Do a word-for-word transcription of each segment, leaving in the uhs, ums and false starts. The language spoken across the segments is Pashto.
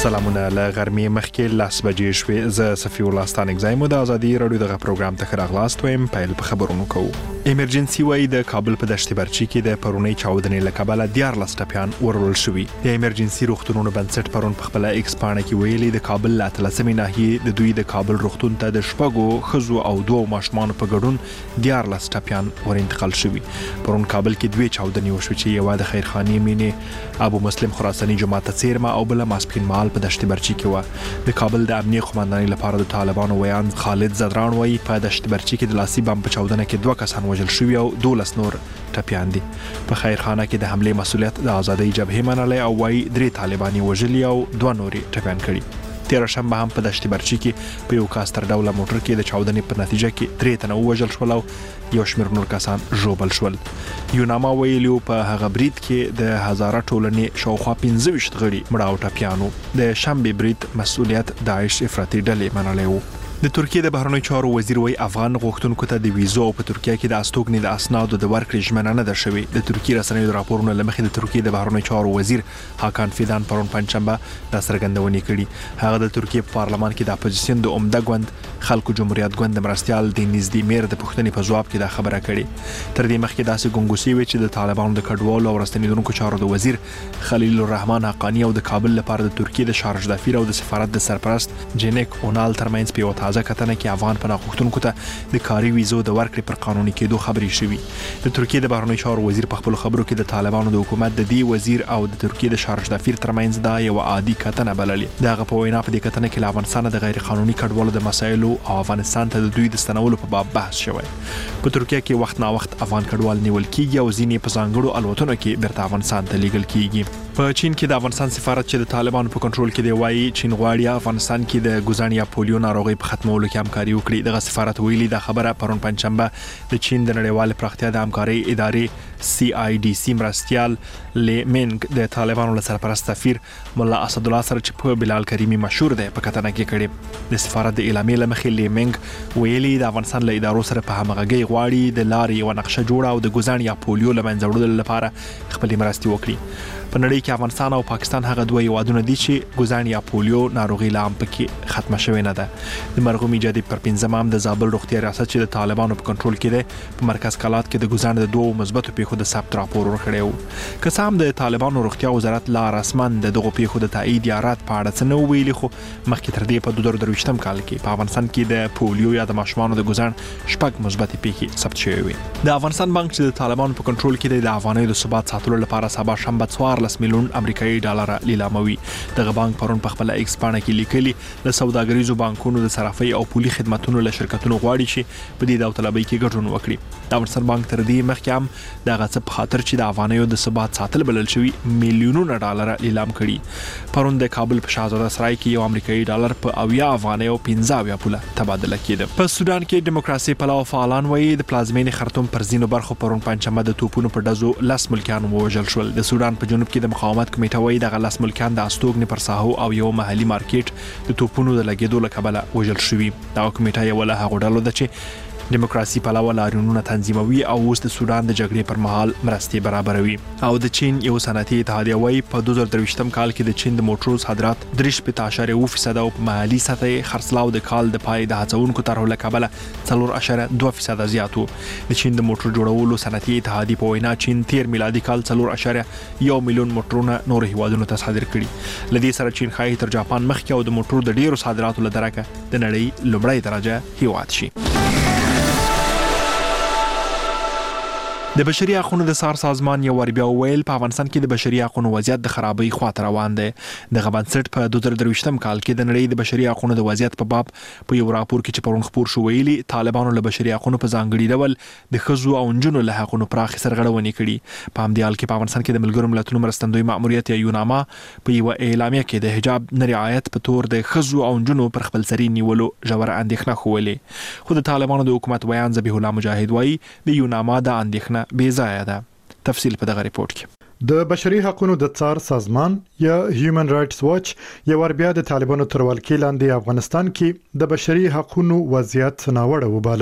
سلامونه له غرمې مخکې لاس بجې شوې. زه صفي الله ستانک زایم د ازادي رادیو دغه پروګرام ته راغلاست ویم. پیل په خبرونو کوو. ایمرجنسي وای د کابل په دشت برچی کې د پرونی چاودنې لکبله دیار لسټپیان ورول شوی. د ایمرجنسي روغتونونو بنسټ پرون په خپل ایکس پاڼه کې ویلي د کابل لا تلسمې ناحیه د دوی د کابل روغتون ته د شپږو خزو او دوه ماشومان په ګډون دیار لسټپیان ور انتقال شوی. پرون کابل کې دوه چاودنې وشو چې یو د خیرخانی مینه ابو مسلم خراسانی جماعت څیرمه او بل ماسپین مال په دشت برچی کې و. د کابل د امنیه قومندانۍ لپاره د طالبانو ویان خالد زدران وایي په دشت برچی کې د لاسي بم په چاودنه کې دوه کسان وژل شوي او دولس نور ټپیان دي. په خیرخانه کې د حمله مسؤلیت د آزادۍ جبهې منلې او وایي درې طالباني وژلي او دوه نوري ټپیان کړي. تیر شنبه هم په دشت برچی کې په یو کاستر ډوله موټر کې د چاودنې په نتیجه کې درې تنه وژل شول او یو شمېر نور کسان ژوبل شول. یوناما ویلو په هغه برید کې د هزاره ټولنې شاوخوا پنځه ویشت غړي مړه او ټپیانو. د شنبه برید مسؤلیت داعش افراطي ډلې منلې و. د ترکیه د بهرنیو چارو وزیر وی افغان غوښتونکو ته د ویزو او په ترکیه کې د استوګنې د اسنادو د ورکړې ژمنه نه ده شوې. د ترکیه رسنیو د راپورونو له مخې د ترکیه د بهرنیو چارو وزیر هاکان فیدان پرون پنځشنبه د څرګندونې کړي. هغه د ترکیه په پارلمان کې د اپوزیسیون د عمده ګوند خلکو جمهوریت ګوند د مرستيال د نږدې میر د پښتنې په ځواب کې دا خبره کړې. تر دې مخکې داسې ګنګوسي وی چې د طالبانو د کډوالو او راستنیدونکو چارو د وزیر خلیل الرحمن حقانی او د کابل لپاره د ترکیه د شارج دافیر او د سفارت د سرپرست جنیک اونال ترمنځ په تازه کتنه کې افغان پناه غوښتونکو ته د کاري ویزو د ورکړې پر قانوني کېدو خبرې شوې. د ترکیه د بهرنیو چارو وزیر په خپل خبرو کې د طالبانو د حکومت د دی وزیر او د ترکیه د شارج دافیر ترمنځ دا یو عادي کتنه بللې. دغه په وینا په دې کتنه کې افغانستان د غیر قانوني کډوالو د مسایلو او افغانستان ته د دوی د ستنولو په باب بحث شوی. په ترکیه کې وخت نا وخت افغان کډوال نیول کیږي او ځینې په ځانګړو الوتنو کې بیرته افغانستان ته لیږل کیږي. په چین کې د افغانستان سفارت چې د طالبانو په کنټرول کې دی وایي چین غواړي افغانستان کې د ګوزن یا پولیو ناروغي په ختمولو کې همکاري وکړي. دغه سفارت ویلي دا خبره پرون پنځشنبه د چین د نړیوال پراختیا د همکارۍ ادارې سی آی ډي سی مرستيال لیمنګ د طالبانو له سرپرست سفیر مولا اسد الله سره چې په بلال کریمی مشهور دی په کتنه کې کړي. د سفارت د اعلامیې لمخې لیمنګ ویلي د افغانستان له ادارو سره په همغږي غواړي د لارې یو نقشه جوړه او د ګوزن یا پولیو لمنځه وړلو لپاره خپل مرستې وکړي. په نړۍ کې افغانستان او پاکستان هغه دوه هیوادونه دي چې ګوزن یا پولیو ناروغي لا هم پکې ختمه شوې نه ده. د مرغوم ایجادي پر پنځم هم د زابل روغتیا ریاست چې د طالبانو په کنټرول کې دی په مرکز کلات کې د ګوزن د دوه مثبتو پیښو د ثبت راپور ورکړی و. که څه هم د طالبانو روغتیا وزارت لا رسما د دغه پیښو د تایید یا رد په اړه څه نه ویلي، خو مخکې تر دې په دوه زره درویشتم کال کې په افغانستان کې د پولیو یا د ماشومانو د ګوزن شپږ مثبتې پیښې ثبت شوې وي. د افغانستان بانک چې د طالبانو په کنټرول کې دی د افغانۍ د ثبات ساتلو لپاره سبا شنبه څوارلس میلیون امریکایي ډالر لیلاموي. دغه بانک پرون په خپل ایکس پاڼه کې لیکلي د سوداګریزو بانکونو د صرافۍ او پولي خدماتونو له شرکتونو غواړي چې په دې داوطلبۍ کې ګډون وکړي. د افغانستان بانک تر دې مخکې هم دغه څه په خاطر چې د افغانیو د ثبات ساتل بلل شوی میلیونونه ډالر لیلام کړي. پرون د کابل په شاهزاده سرای کې یو امریکایي ډالر په اویا افغانیو پنځه اویا پوله تبادله کېده. په سودان کې دیموکراسي پلو فعالان وایي د پلازمینې خرطوم پر ځینو برخو پرون پنځشنبه د توپونو په ډزو لس ملکیان ووژل شول. د سودان په جنوب کې د مقاومت کمیټه وایي دغه لس ملکیان د استوګنې پر ساحو او یو محلي مارکیټ د توپونو د لګېدو له کبله وژل شوي. دغه کمیټه یو له هغو ډلو ده چې دیموکراسي پلوه لاریونونه تنظیموي او اوس د سودان د جګړې پر مهال مرستې برابروي. او د چین یو صنعتي اتحادیه وایي په دوه زره درویشتم کال کې د چین د موټرو صادرات درې شپېته اعشاریه اوه فیصده او په محلي سطح یې خرڅلاو د کال د پای د هڅونکو طرحو له کبله څلور اعشاریه دوه فیصده زیات و. د چین د موټر جوړولو صنعتي اتحادیې په وینا چین تیر میلادي کال څلور اعشاریه یو میلیون موټرونه نور هیوادونو ته صادر کړي. لدې سره چین ښایي تر جاپان مخکې او د موټرو د ډیرو صادراتو له درکه د نړۍ لومړی درجه هیواد شي. د بشري حقوقو د سار سازمان یو ور بیا ویل په افغانستان کې د بشري حقوقو وضعیت د خرابۍ خواته روان دی. د غبنسټ په دوه زره درویشتم کال کې د نړۍ د بشري حقوقو د وضعیت په باب په یو راپور کې چې پرون خبر شو ویلي طالبانو له بشري حقوقو په ځانګړي ډول د ښځو او نجونو له حقوقو پراخ سرغړونې کړي. په همدې حال کې په افغانستان کې د ملګرو ملتونو مرستندوی مأموریت یا یوناما په یو اعلامیه کې د حجاب نه رعایت په تور د ښځو او نجونو پر خپلسري نیولو ژوره اندېښنه ښوولې. خو د طالبانو د حکومت ویان ذبیح الله مجاهد وایي د یوناما د اندېښنه بې ځایه ده. تفصیل په دغه ریپورت کې. د بشري حقوقو د څار سازمان یا هیومن رائټس واچ یو ور بیا د طالبانو تر ولکې لاندې افغانستان کې د بشري حقوقو وضعیت ناوړه وباله.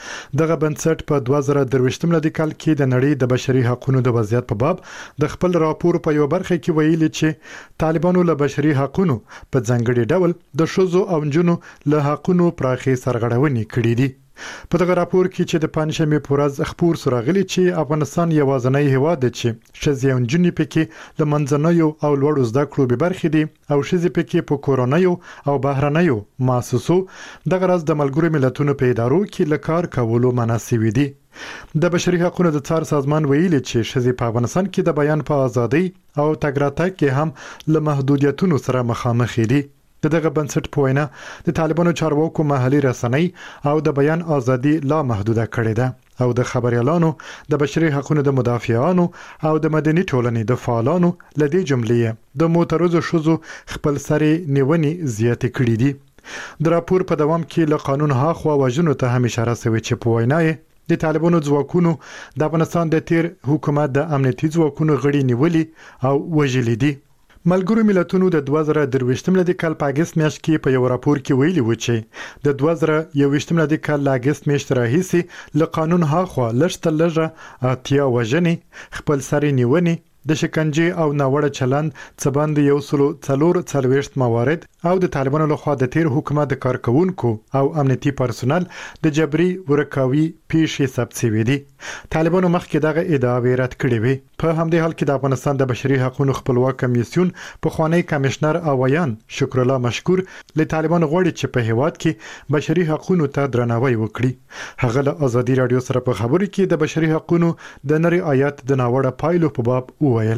دغه بنسټ په دوه زره درویشتم لدی کال کې د نړۍ د بشري حقوقو د وضعیت په باب د خپل راپور په یو برخه کې ویلي چې طالبانو له بشري حقوقو په ځانګړي ډول د ښځو او نجونو له حقوقو پراخي سرغړونې کړې دي. په دغه راپور کې چې د پنځمې پورز خبر سراغلي چې افغانستان یوازنی هیواد دی چې ښځې او نجونې پکې له منځنیو او لوړو زده کړو به برخې دي او ښځې پکې په کورونیو او بهرنیو مؤسسو دغه راز د ملګرو ملتونو په ادارو کې له کار کولو مناسب دي. د بشري حقوقو د څار سازمان ویلي چې ښځې په افغانستان کې د بیان په ازادۍ او تګ راتګ کې هم له محدودیتونو سره مخامخ دي. دغه بنسټ په وینا د طالبانو چارواکو محلي رسنۍ او د بیان ازادي لا محدوده کړې ده او د خبريالانو د بشري حقوقو د مدافعانو او د مدني ټولنې د فعالانو لدی جملې د معترضو شوزو خپل سري نیونې زیات کړې دي. د راپور په دوام کې له قانون هاخوا وژنو ته هم اشاره شوی چې په وینا د طالبانو ځواکونو د افغانستان د تیر حکومت د امنیتي ځواکونو غړي نیولې او وژلې دي. ملګرو ملتونو د دوه زره درویشتم لدی کال په اگست میاشت کې په یو راپور کې ویلي و چې د دوه زره یوویشتم لدی کال له اگست میاشت راهیسې له قانون هاخوا لږ لږه اتیا وژنې خپل سري نیونې د شکنجې او ناوړه چلند څبند یو سلو څلور څلويشت موارد او د طالبانو لخوا د تیر حکومت د کارکونکو او امنیتي پرسونل د جبري ورکاوي پیښې ثبت شوې دي. طالبانو مخکې دغه ادعاوې رد کړې وې. په همدې حال کې د افغانستان د بشري حقوقو خپلواک کمیسیون په خوانی کمشنر اویان شکر الله مشکور له طالبانو غوړي چې په هیواد کې بشري حقوقو ته درناوی وکړي. هغه له ازادي رادیو سره په خبرو کې د بشري حقوقو د نری آیات د ناوړه پایلو په باب وویل.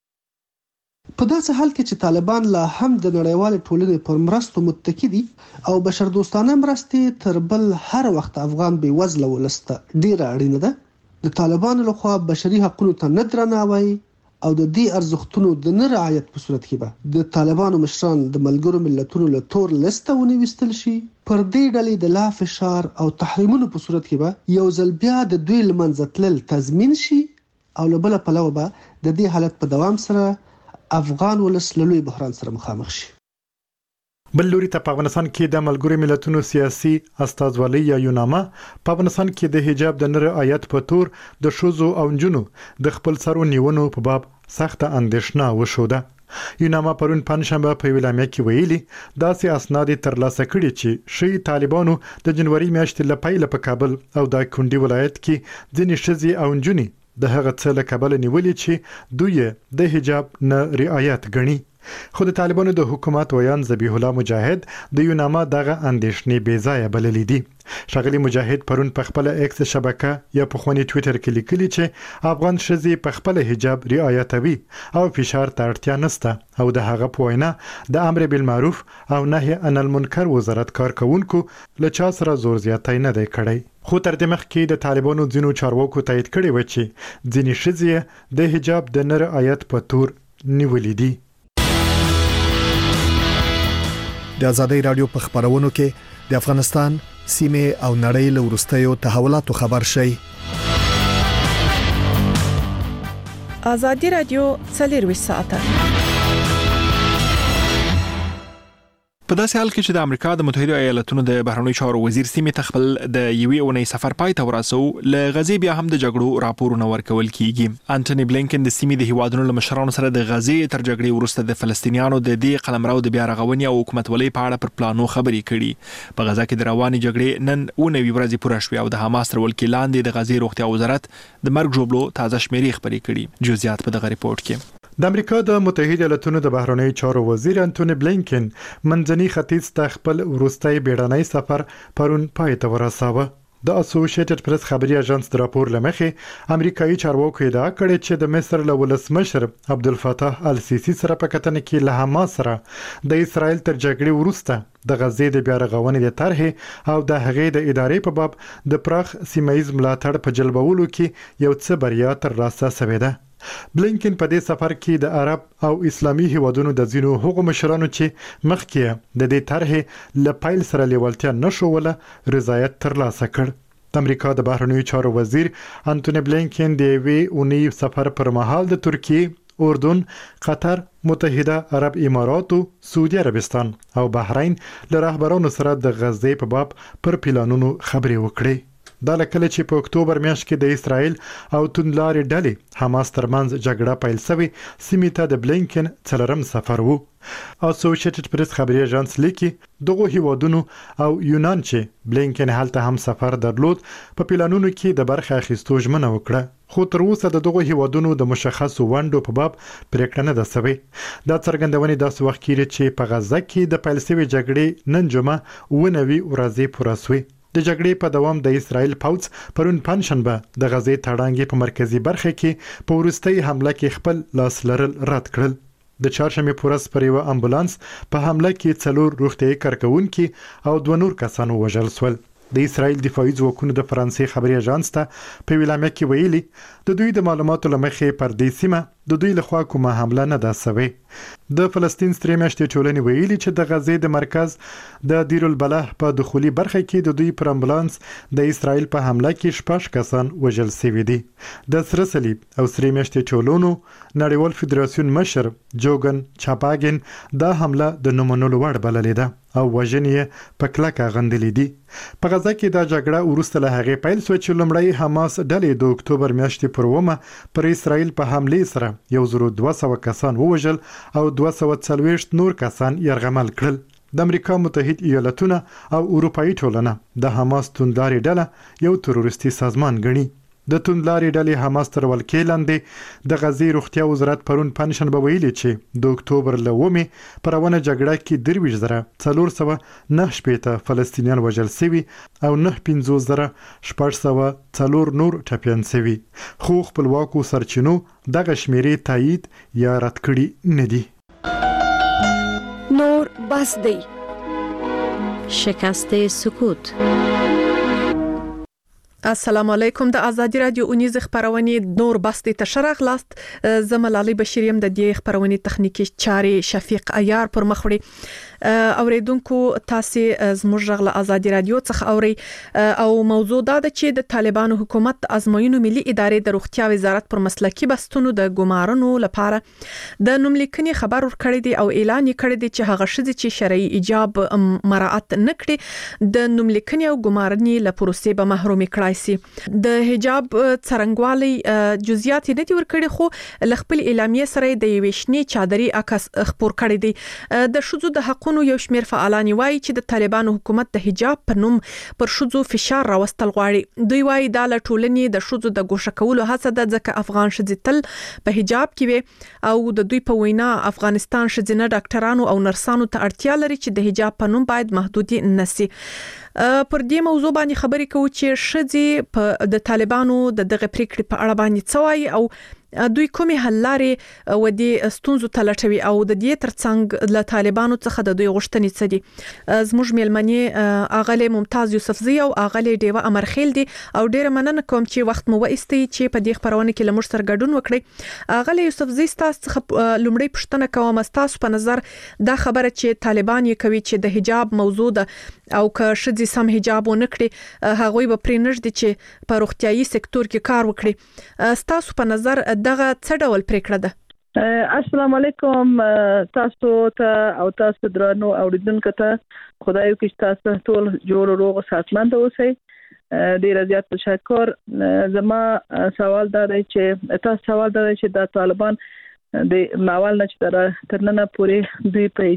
په داسې حال کې چې طالبان لا هم د نړیوال ټولنې پر مرستو متکی دي او بشردوستانه مرستې تر بل هر وخت افغان بې وزله ولسته ډیره اړینه ده. د طالبانو لخوا بشري حقوقو ته نه درناوی او د دې ارزښتونو د نه رعایت په صورت کې به د طالبانو مشران د ملګرو ملتونو له تور لیسته ونیوستل شي. پر دې ډلې د لا فشار او تحریمونو په صورت کې به یو ځل بیا د دوی لمنځه تلل تضمین شي او له بله پلوه به د دې حالت په دوام سره افغان ولس له لوی بحران سره مخامخ شي. بل لوري ته په افغانستان کې د ملګرو ملتونو سیاسي استازولۍ یا یوناما په افغانستان کې د حجاب د نر آیت په تور د شوزو او نجونو د خپل سرو نیونو په باب سخت اندېښنه وشوده. یوناما پرون پنځشنبه په ویلامیا کې ویلي داسې اسناد ترلاسه کړي چې شي طالبانو د جنوري میاشتې لپاره په کابل او د کندي ولایت کې ځینې شذي او نجونې د هغه څه له کابل نیولې چې دوی د حجاب نه رعایت غني. خو د طالبانو د حکومت ویان ذبیح الله مجاهد د یوناما دغه اندېښنې بې ځایه بللې دي. شغلی مجاهد پرون په خپل ایکس شبکه یا په خونی ټوئیټر کې لیکلي چې افغان ښځې په خپل حجاب رعایتوي او فشار ته اړتیا نشته او د هغه په وینا د امر بالمعروف او نهي عن المنکر وزارت کارکونکو له چا سره زور زیاتی نه دی کړی. خو تر دې مخکې د طالبانو ځینو چارواکو تایید کړی و چې ځینې ښځې د حجاب د نر آیت په تور نیولې دي. د آزادۍ رادیو په خبرونو کې د افغانستان سیمه او نړۍ له ورستیو تحولاتو خبر شي. آزادۍ رادیو څلور ساعته په داسې حال کې چې د امریکا د متحده ایالاتونو د بهرنیو چارو وزیر سیمې ته خپل د یوې اونۍ سفر پای ته ورسو ل غزې بیا هم د جګړو راپورونه ورکول کیږي. انټونی بلینکن د سیمې د هیوادونو له مشرانو سره د غزې تر جګړې وروسته د فلسطینیانو د دې قلمرو د بیا رغونې او حکومتولۍ په اړه پر پلانو خبرې کړي. په غزا کې د روانې جګړې نن اونۍ ورځې پوره شوې او د حماس تر ولکې لاندې د غزې روغتیا وزارت د مرګ جوړلو تازه شمیرې خبرې کړي. جزئیات په دغه ریپورت کې. د امریکا د متحده ایالاتونو د بهرنیو چارو وزیر انټونی بلینکن منځني ختیځ ته خپل وروستي بیړنی سفر پرون پای ته ورساوه. د اسوسییټډ پریس خبري اژانس د راپور لمخې امریکایي چارواکو ادعا کړې چې د مصر له ولسمشر عبدالفتاح السیسی سره په کتنه کې له حماس سره د اسرایل تر جګړې وروسته د غزې د بیا رغونې د طرحې او د هغې د ادارې په باب د پراخ سیمایي ملاتړ په جلبولو کې یو څه بریا ترلاسه شوې ده. بلینکن په دې سفر کې د عرب او اسلامي هیوادونو د ځینو حقوقو مشرانو چې مخکې د دې طرحې له پایل سره لیوالتیا نشوله رضایت ترلاسه کړ. د امریکا د بهرنیو چارو وزیر انټونی بلینکن د یوې اونۍ سفر پر مهال د ترکیه، اردن، قطر، متحده عرب اماراتو، سعودي عربستان او بحرین له رهبرانو سره د غزې په باب پر پلانونو خبرې وکړې. دا لکه چې په اکتوبر میاشت کې د اسرایل او توندلارې ډلې حماس ترمنځ جګړه پیل شوې سیمې ته د بلینکن څلورم سفر وو. اسوسییټډ پریس خبري اژانس لیکي دغه هیوادونو او یونان چې بلینکن هلته هم سفر درلود په پلانونو کې د برخه اخیستو ژمنه وکړه، خو تر اوسه د دغه هیوادونو د مشخصو ونډو په باب پریکړه نه ده شوې. دا څرګندونې داسې وخت کې چې په غزه کې د پیل شوې جګړې نن جمعه ونوي ورځې پوره شوې. د جګړې په دوام د اسرایل پوځ پرون پنځشنبه د غزې تړانګې په مرکزی برخه کې په وروستۍ حمله کې خپل لاس لرل رد کړل. د چهارشنبه پورس پر یو امبولانس په حمله کې څلور روغتیايي کارکونکي او دوه نور کسان وژل شول. د اسرایل دفاعي ځواکونو د فرانسې خبري اژانس ته په ویلامه کې ویلي د دوی د معلوماتو لمخې پر دې سیمه د دوی لخوا کومه حمله نه ده شوې. د فلسطین سترې میاشتې ټولنې ویلي چې د غزې د مرکز د دیر البلح په دخولي برخه کې د دوی پر امبولانس د اسرایل په حمله کې شپږ کسان وژل شوي دي. د سره صلیب او سرې میاشتې ټولونو نړیوال فدراسیون مشر جوګن چاپاګن دا حمله د نمونلو وړ بللې ده او وژنې په کلکه غندلې دي. په غزه کې دا جګړه وروسته له هغې پیل شوه چې لومړی حماس ډلې د اکتوبر میاشتې پر اوومه پر اسرایل په حملې سره یو زر دوه سوه کسان ووژل او دوه سوه څلوېښت نور کسان یرغمل کړل. د امریکا متحد ایالتونه او اروپایي ټولنه د حماس توندلارې ډله یو تروریستي سازمان ګڼي. د توندلارې ډلې حماس تر ولکې لاندې د غزې روغتیا وزارت پرون پنځشنبه ویلي چې د اکتوبر له اوومې پر روانه جګړه کې درویشت زره څلور سوه نهه شپېته فلسطینیان وژل شوي او نهه پنځوس زره شپږ سوه څلور نور ټپیان شوي، خو خپلواکو سرچینو دغه شمیرې تایید یا رد کړي نه دي. نور بس دی شکست سکوت. السلام علیکم. د ازادي رادیو اونیز خبرونه نور بستی تشرغ لاست زملالي بشریم د دې خبرونه تخنیکی چاري شفیق عیار پر مخوړي اوریدونکو تاسو زموږ غل ازادي رادیو څخه اوري او موضوع دا ده چې د طالبانو حکومت ازموینو ملي ادارې د روغتیا وزارت پر مسلکی بستونو د ګمارنو لپاره د نوملیکنې خبر ورکړی دی او اعلان کړی دی چې هغه شذ چې شرعي ایجاب مراعات نکړي د نوملیکنې او ګمارنې له پروسې به محروم کړای سي. د حجاب څرنګوالي جزئیات نه دي ورکړي خو لخپل اعلامیه سره د یوشنی چادري عکس خبر کړی دی. د شذو د حقونو یو شمیر فعالان وایي چې د طالبانو حکومت د حجاب په نوم پر شذو فشار راوستل غواړي. دوی وایي دا له ټولنې د شذو د ګوښه کولو هڅه ده ځکه افغان شذې تل په حجاب کې وي او د دوی په وینا افغانستان شذینه ډاکټرانو او نرسانو ته اړتیا لري چې د حجاب په نوم باید محدودي نشي. پر دې موضوع باندې خبرې کوو چې شذې په د طالبانو د دغه پریکړې په اړه باندې څه وایي او دوی کومې حل لارې و دې ستونزو ته لټوي او د دې ترڅنګ له طالبانو څخه د دوی غوښتنې څه دي. زموږ میلمنې اغله ممتاز یوسفزی او اغله ډیوه امرخیل دي او ډیره مننه کوم چې وخت مو وایستي چې په دې خبرونه کې لمر سره ګډون وکړي. اغله یوسفزی تاسو څخه لومړی پوښتنه کوم تاسو په نظر دا خبره چې طالبان یې کوي چې د حجاب موضوع ده او که شذې سم حجاب ونکړي هغه به پرې نشدي چې په روغتيایي سکتور کې کار وکړي. تاسو په نظر دغه څه ډول پریکړه ده؟ السلام علیکم تاسو ته او تاسو درنو اوریدونکو ته خدای وکړي تاسو ټول جوړ روغ صحتمند اوسئ. ډیر زیات تشکر. زما سوال دا دی چې تاسو سوال دا دی چې د طالبان د ماول نه چې تر نن پورې دوی په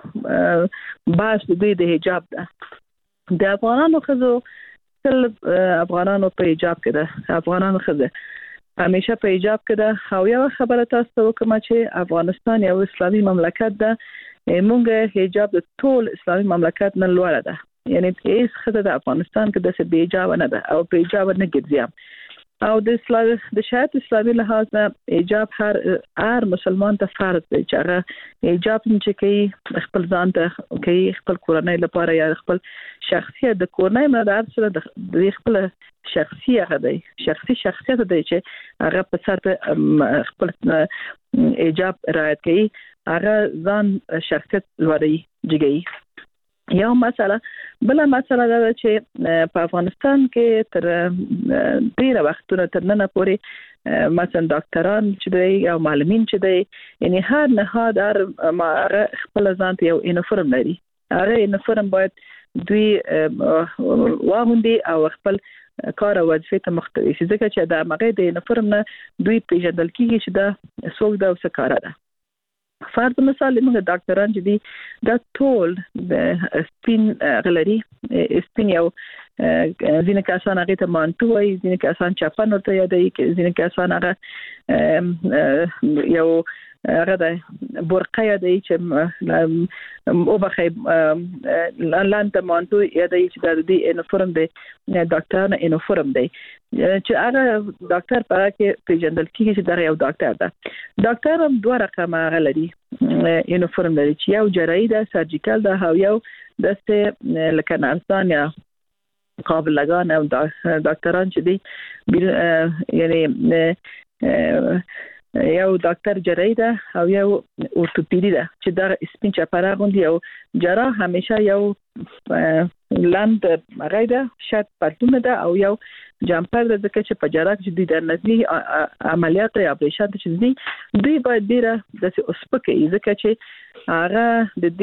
حجاب باس دوی د حجاب ده د افغانانو خزو تل افغانانو په حجاب کې ده افغانانو خزه همیشه په حجاب کې ده او یو خبره تاسو وکم چې افغانستان یو اسلامي مملکت ده. موږ حجاب د ټول اسلامي مملکت نه لوړ ده، یعنی هیڅ خزه د افغانستان کې د څه بې حجاب نه ده او په حجاب نه ګرځي او د اسلام د شریعت اسلامي لحاظ نه حجاب هر هر مسلمان ته فرض دی چې هغه حجاب چې کوي خپل ځان ته کوي خپل کورنۍ لپاره یا خپل شخصیت د کورنۍ مدار سره د خپل شخصیت دی شخصي شخصیت دی چې هغه په ساته خپل حجاب رعایت کوي هغه ځان شخصیت لري جګي. یو مسله بل مسله دا چې په افغانستان کې تر ډیره وختونه تر نن پورې مثلا ډاکټران چې دی او معلمین چې دی یعنی هر نهاد هر خپل ځان ته یو یونیفورم لري. هغه یونیفورم باید دوی واغوندي او خپل کار او وظیفه ته مختوي شي ځکه چې دا مغه د یونیفورم نه دوی پیژندل کیږي چې دا څوک دا څه کار ده. فرض مثال موږ ډاکټران چې دي دا ټول د سپین غلري سپین یو ځینې کسان هغه ته مانټو وایي، ځینې کسان چاپن ورته یادوي، ځینې کسان هغه یو هغه د برقه یادوي چې او بخې لاندې مانټو یادوي چې د دې یونیفورم دی ډاکټر نه یونیفورم دی چې هغه ډاکټر په کې پیژندل کیږي چې دا یو ډاکټر ده. ډاکټر هم دوه رقمه غلري یونیفورم لري چې یو جراحي ده سرجیکل ده او یو دسته لکه نرسان یا قابل لگان او ډاکټران چې دي یعنی یو ډاکټر جراحي ده او یو اورتوپیدي ده چې دا سپین چپره غوندي او جراح همیشه یو لاند مغایده شات پرتونه ده او یو جامپر ده ځکه چې په جراح کې د نزدې عملیات یا اپریشن چې دي دوی باید ډیره د اوسپکه ځکه چې هغه د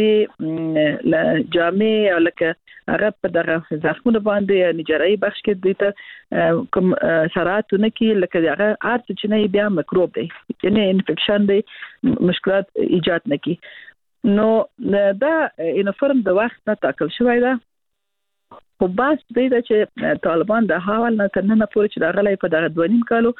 دې جامې او لکه هغه په دغه زخمونه باندې نجاري بخش کې د ته کوم سراتونه کې لکه هغه ارت چې نه بیا میکروب دی یعنی انفیکشن دی مشکلات ایجاد نه کی. نو دا یونیفورم د وخت نه ټاکل شوی دی خو بس دی چې طالبان د حواله نه تر نن پورې چې د غلې په دغه دوه نیم کالو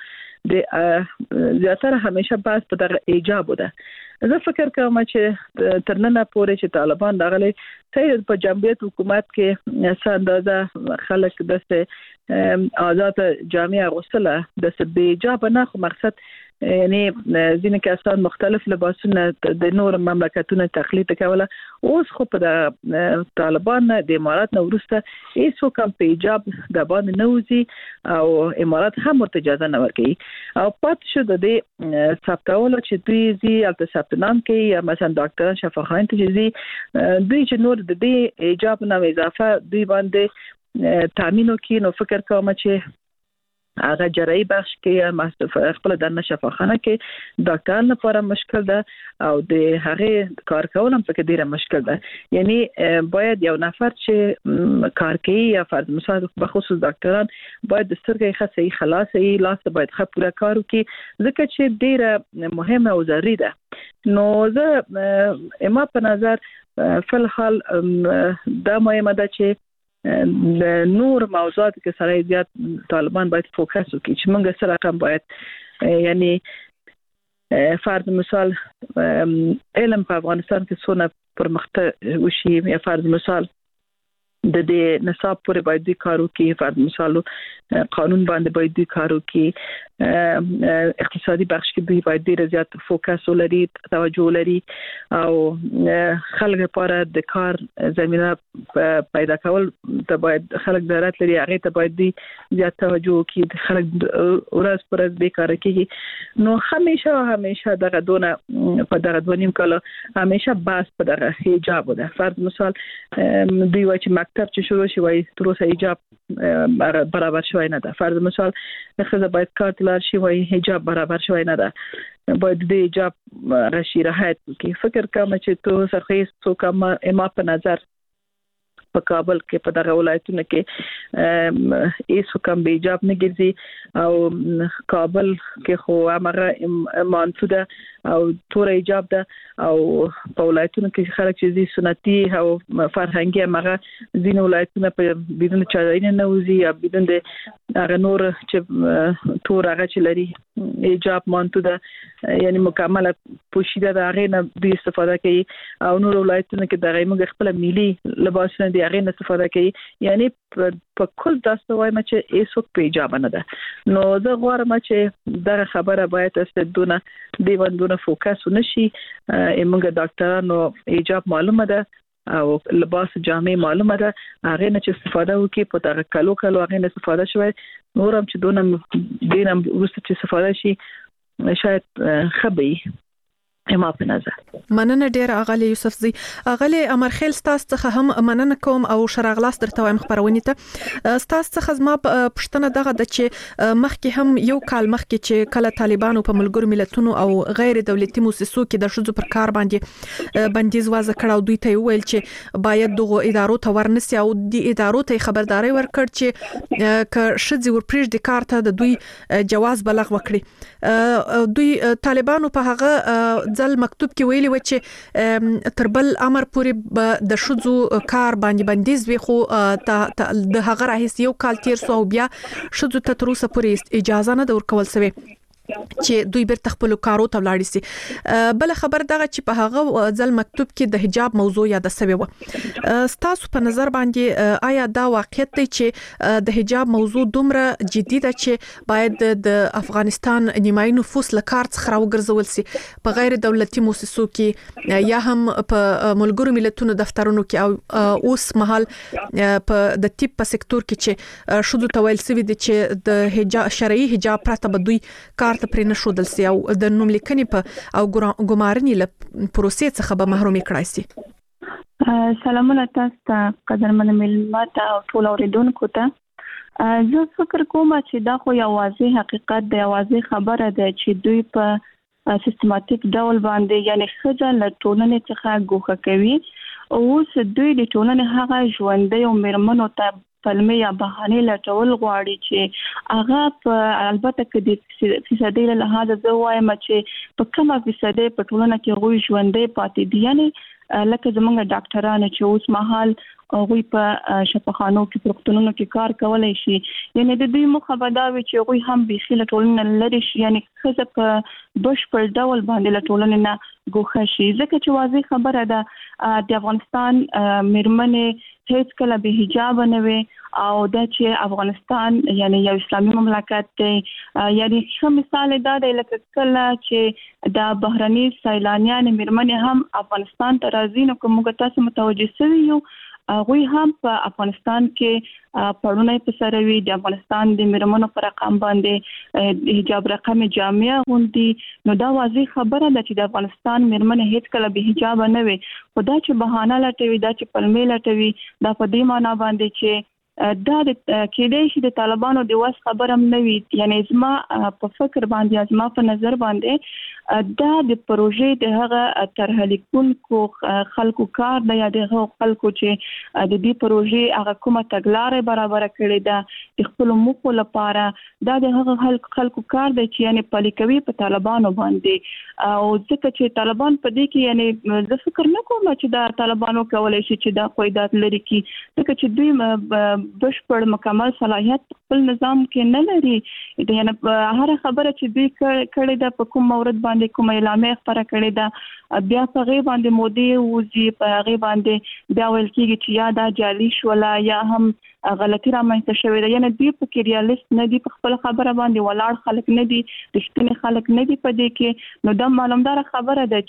د زیاتره همیشه بس په دغه ایجاب ده. زه فکر کوم چې تر نن پورې چې طالبان د غلې ته په جمهوریت حکومت کې ساندازه خلک دسته آزاد جامعه غوسله د بیجاب نه خو مقصد یعنی ځینې کسان مختلف لباسونه د نور مملکتونو تقلید کوله اوس خو په طالبان د امارات نو ورسته هیڅ کوم پیجاب د باندې نوځي او امارات هم ورته اجازه نه ورکوي او پات شو د دې ثبتولو چې دوی زی البته ثبتنام کوي یا مثلا ډاکټر شفاخان ته زی دوی چې نور د دې ایجاب نه اضافه دوی باندې تامینو کې نو فکر کوم چې هغه جراحي بخش کې خپل د شفاخانه کې ډاکټر لپاره مشکل ده او د هغه کار کول هم پکې ډیره مشکل ده. یعنی باید یو نفر چې کار کوي یا فرض مثال به خصوص ډاکټران باید د سترګې خاصه خلاصي لاس باید خپل پوره کار وکړي ځکه چې ډیره مهمه او ضروري ده. نو زه اما په نظر فل حال دا مهمه ده چې د نور موضوعات کې سره زیات طالبان باید فوکس وکړي چې موږ سره رقم باید یعنی فرض مثال علم په افغانستان کې څونه پرمختګ وشي یا فرض مثال د دې نصاب پورې باید د کارو کې فرض مثال قانون باندې باید د کارو کې اقتصادي بخش کې دوی باید ډیر زیات فوکس ولري توجه ولري او خلک لپاره د کار زمينه پیدا کول ته باید خلک ضرورت لري هغه ته باید زیات توجه وکړي خلک ورځ پر ورځ بیکاره کیږي نو همیشه همیشه دغه دونه په دغه دونیم کله همیشه باس په دغه حجاب ده فرض مثال دوی وايي چې مکتب چې شروع شي وای تر اوسه حجاب برابر شوی نه ده فرض مثال خزه باید کارت لار شي وای حجاب برابر شوی نه ده باید د حجاب راشي راحت کې فکر کوم چې تو سرخیز تو کوم اما په نظر په کابل کې په دغه ولایتونو کې هیڅ کوم به حجاب نه ګرځي او کابل کې خو هغه مانفو ده او تور حجاب ده او په ولایتونو کې خلک چې دي سنتي او فرهنګي هغه ځین ولایتونه په بدون چارین نه وزي یا بدون د هغه نور چې تور هغه چې لري حجاب مانتو ده یعنی مکمل پوشیده ده هغه نه د استفاده کوي او نور ولایتونو کې دغه موږ خپل ملي لباسونه دی هغه نه استفاده کوي یعنی په کل تاسو وایم چې ایسو په حجاب نه ده نو زه غواړم چې دغه خبره باید استدونه دی باندې فوکس ونشي موږ ډاکټرانو حجاب معلومه ده او لباس جامع معلومه ده هغه نه چې استفاده وکي په دغه کلو کلو هغه نه استفاده شوی نورم چې دونه دینم ورسته چې استفاده شي شاید خبي ما په نظر. مننه ډیر اغلی یوسفزی. اغلی امرخیل ستاسو څخه هم مننه کوم او شراغلاس درته وایم خبرونه ته. ستاسو څخه زما پښتنه دغه د چې مخکې هم یو کال مخکې چې کله طالبانو په ملګرو ملتونو او غیر دولتي مؤسسو کې د شذو پر کار باندې بندیز وضع کړ او دوی ته ویل چې باید دغه ادارو ته ورنسي او د ادارو ته خبرداري ورکړ چې ک شذي ورپریږ د کار ته د دوی جواز بلغ وکړي. دوی طالبانو په هغه ځل مکتوب کې ویلي و چې تربل امر پورې د شذو کار باندې بندیز وي، خو د هغه راهیس یو کال تیر سو او بیا شذو ته تر اوسه پورې اجازه نه ورکول شوی چې دوی بیرته خپل کارو ته ولاړ شي. بل خبر دغه چې په هغه ځل مکتوب کې د حجاب موضوع یاد شوی و. ستاسو په نظر باندې آیا دا واقعیت دی چې د حجاب موضوع دومره جدي ده چې باید د افغانستان نیمایي نفوس له کار څخه راوګرځول شي په غیر دولتي مؤسسو کې یا هم په ملګرو ملتونو دفترونو کې او اوس مهال په د طب په سکتور کې چې شذو ته ویل شوی دی چې د حجاب شرعي حجاب پرته به دوی کار ته پرې نشودل سي او د نوملیکنې په او ګمارنې له پروسې څخه به محرومي کړای سي. سلامونه تاسو ته قدرمن ملت او ټول اوریدونکو ته. زه فکر کوم چې دا خو یو واضح حقیقت دی، واضح خبره ده چې دوی په سیستماتیک ډول باندې یعنی خځه له ټولنې څخه ګوښه کوي او اوس دوی د ټولنې هغه ژوندۍ او میرمنو ته پلمه یا بهانه لټول غواړي چې هغه په البته کې د فیصدي له لحاظ زه وایم چې په کومه فیصدي په ټولنه کې غوي ژوندې پاتې دي، یعنی لکه زمونږ ډاکټرانو چې اوس مهال غوي په شفاخانو کې په روغتونونو کې کار کولای شي، یعنی د دوی مخه دا وي چې غوي هم به خله ټولنه لري شي، یعنی خزه په بشپړ ډول باندې له ټولنې نه ګوښه شي. ځکه چې واضح خبره ده د افغانستان میرمنې هیڅ کله به حجاب نه وي او دا چې افغانستان یعنی یو اسلامي مملکت دی. یعنی ښه مثال دا دی لکه کله چې د بهرني سیلانیان میرمنې هم افغانستان ته راځي نو کوم تاسو متوجه شوي یو غوی هم په افغانستان کې پړونی په سره وی د افغانستان د میرمنو پر رقم باندې حجاب رقم جامعه غوندي، نو دا واضح خبره ده چې د افغانستان میرمنې هیڅ کله به حجاب نه وي. خدا چې بهانه لټوي دا چې پلمې لټوي دا په دې معنی باندې چې دا د کېدای شي د طالبانو د واس خبر هم نه وي، یعنی زما په فکر باندې زما په نظر باندې دا د پروژې د هغه طرح لیکونکو خلکو کار دی یا د خلکو چې د دې پروژې هغه کومه تګلارې برابر کړې ده د خپل موخو لپاره، دا د هغه خلکو کار دی چې یعنی پلي کوي په طالبانو باندې. او ځکه چې طالبان په دې کې یعنی زه فکر نه کوم چې دا طالبانو کولای شي چې دا قواعد لري کی، ځکه چې دوی بشپړ مکمل صلاحیت خپل نظام کې نه لري. یعنی هر خبره چې دوی کړې ده په کوم مورد باندې کوم اعلامیه خبره کړې ده بیا په غي باندې مودي وزي په غي باندې بیا ویل کېږي چې یا دا جعلي شولا یا هم غلطي رامنځته شوې ده. یعنی دوی په کې ریالیست نه دي، په خپل خبره باندې ولاړ خلک نه دي، رښتینی خلک نه دي په دې کې. نو دا معلومدار خبره ده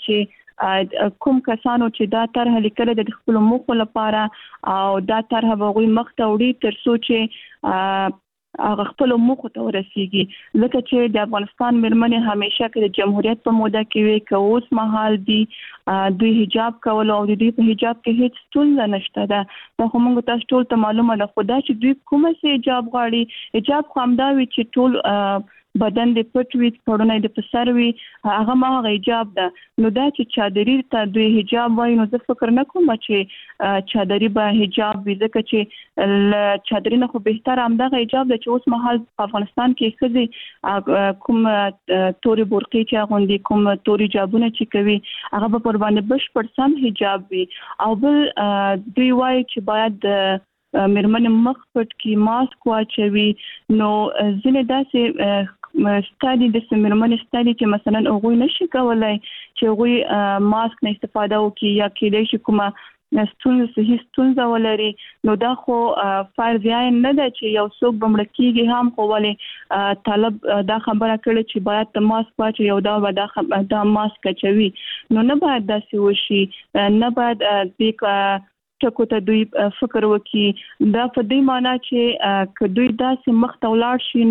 چې کوم کسانو چې دا طرح لیکل د خپل موخو لپاره او دا طرح وغوي مخ ته وړي تر څو چې هغه خپل موخو ته ورسیږي. ځکه چې د افغانستان میرمنې همیشه کې د جمهوریت په موده کې وي که اوس مهال دي دوی حجاب کول او د دوی په حجاب کې هیڅ ستونزه نشته ده. دا خو موږ تاسو ټول ته معلومه ده، خدا چې دوی کومه سي حجاب غواړي، حجاب خو همدا وي چې ټول بدن د پټ وي، پړونی د پسر وي، هغه ما هغه حجاب ده. نو دا چې چادري ته دوی حجاب وایي نو زه فکر نه کوم چې چادري به حجاب وي، ځکه چې چادري نه خو بهتر همدغه حجاب ده چې اوس مهال په افغانستان کې ښځې کوم توري برقې چې اغوندي، کوم توري حجابونه چې کوي هغه به پر باندې بشپړ سم حجاب وي. او بل دوی وایي چې باید میرمنې مخ پټ کی ماسک واچوي. نو ځینې داسې ستادي د سیمرمنې ستادي چې مثلا هغه نشي کولای چې هغه ماسک نه استفاده وکړي یا کېدای شي کومه ستونزه صحیح ستونزه ولري. نو دا خو فرض یې نه ده چې یو څوک بمړ کېږي هم خو ولې طالب دا خبره کړي چې باید د ماسک واچي یو دا به دا دا ماسک چوي. نو نه باید داسې وشي، نه باید د ټکو ته دوی فکر وکړي. دا په دې معنی چې که دوی داسې مخ ته ولاړ شي نو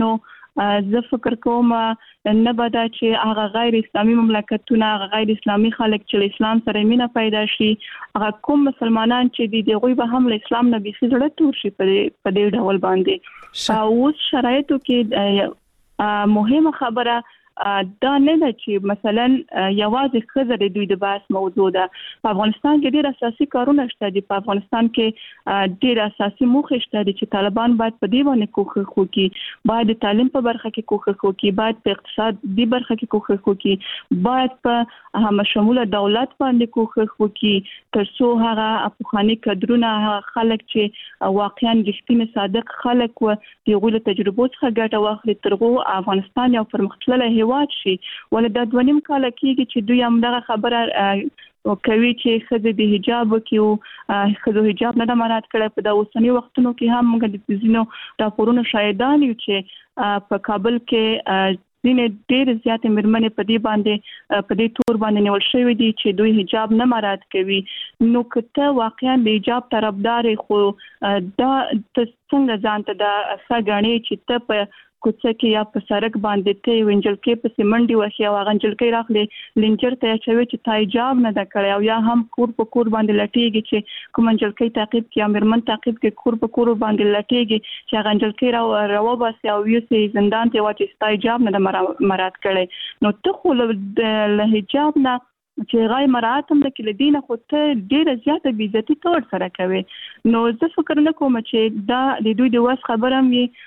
زه فکر کوم نه بدا چې هغه غیر اسلامي مملکتونه هغه غیر اسلامي خلک چې اسلام سره مینه پیدا شي هغه کوم مسلمانان چې دي دغه به هم اسلام نه بيخي زړه تور شي په دې ډول باندې او شرایطو کې مهمه خبره دا نه ده چې مثلا یوازې خزر دوی د باس موضوع ده په افغانستان کې ډېر اساسي کارونه شته دي په افغانستان کې ډېر اساسي موخې شته دي چې طالبان باید په دې باندې کوښښ وکړي باید د تعلیم په برخه کې کوښښ وکړي باید په اقتصادي برخه کې کوښښ وکړي باید په هم شموله دولت باندې کوښښ وکړي ترڅو هغه افغاني کډرونه خلک چې واقعا رښتینی صادق خلک و دغه له تجربو څخه ګټه واخلي ترغو افغانستان یو پرمختللی شي ولې د دوه نیم کال کېږي چې دوی هم دغه خبره کوي چې خزه د حجاب کیو خزه حجاب نه مراعات کړي په د اوسنی وختونو کې هم موږ د زینو راپورونو شاهدان یو چې په کابل کې ځینې ډېر زیاتې مېرمنې په دې باندې په دې تور باندې نیول شوې دي چې دوی حجاب نه مراعات کوي نو کته واقعا د حجاب طرفدار خو دا څنګه ځانته د اساګانی چې ته په کوڅه کې یا په سړک باندې ته وینجل کې په سیمنډي وشي او غنجل کې راخلي لنجر ته چوي چې تایجاب نه د کړی او یا هم کور په کور باندې لټيږي چې کوم منجل کې تعقیب کې امرمن تعقیب کې کور په کور باندې لټيږي چې غنجل کې را راو باسي او یو سي زندان ته واچي تایجاب نه د مراد کړي نو ته خو له حجاب نه چې غای مراعات هم د کله دینه خو ته ډیره زیاته بی عزتي تور سره کوي نو زه فکر نه کوم چې دا د دوی د واس خبره مې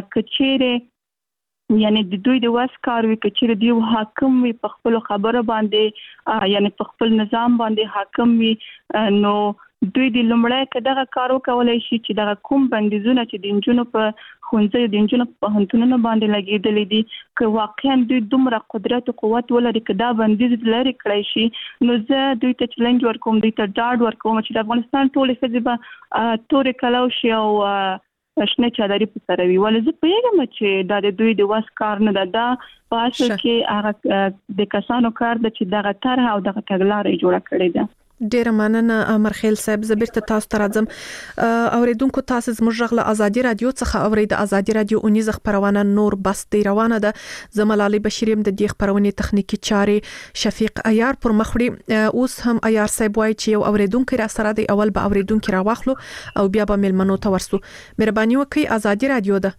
کچېره یعنی د دوی د واس کار وی کچېره دی حاکم وي په خپل خبره باندې یعنی په خپل نظام باندې حاکم وي نو دوی د لمړی کداغه کارو کولای شي چې دغه کوم بندیزونه چې د انجونو په خونځي د انجونو په هنتونو باندې لګیدلې دي که واقعا دوی دومره قدرت او قوت ولري کدا بندیز لري کړی شي نو زه دوی ته چیلنج ورکوم دوی ته ډاډ ورکوم چې د افغانستان ټول فزیبه تورې کلاو شي او شنه چادرې په سره وی ولې زه پیغام چې دا د دوی د واس کار نه ده دا په اصل کې هغه د کسانو کار د چې دغه طرح او دغه تګلارې جوړه کړې ده ډیر مننه مرخیل صاحب زبرته تاسو ته راځم اوریدونکو تاسو زموږ غږ له ازادي رادیو څخه اورید ازادي رادیو اونیز خبرونه نور بس دی روانه ده زملالي بشیریم د دې خبرونه تخنیکی چارې شفیق عیار پر مخړي اوس هم عیار صاحب وای چې یو اوریدونکو را سره دی اول به اوریدونکو را واخلو او بیا به ملمنو ته ورسو مهرباني وکړئ ازادي رادیو ده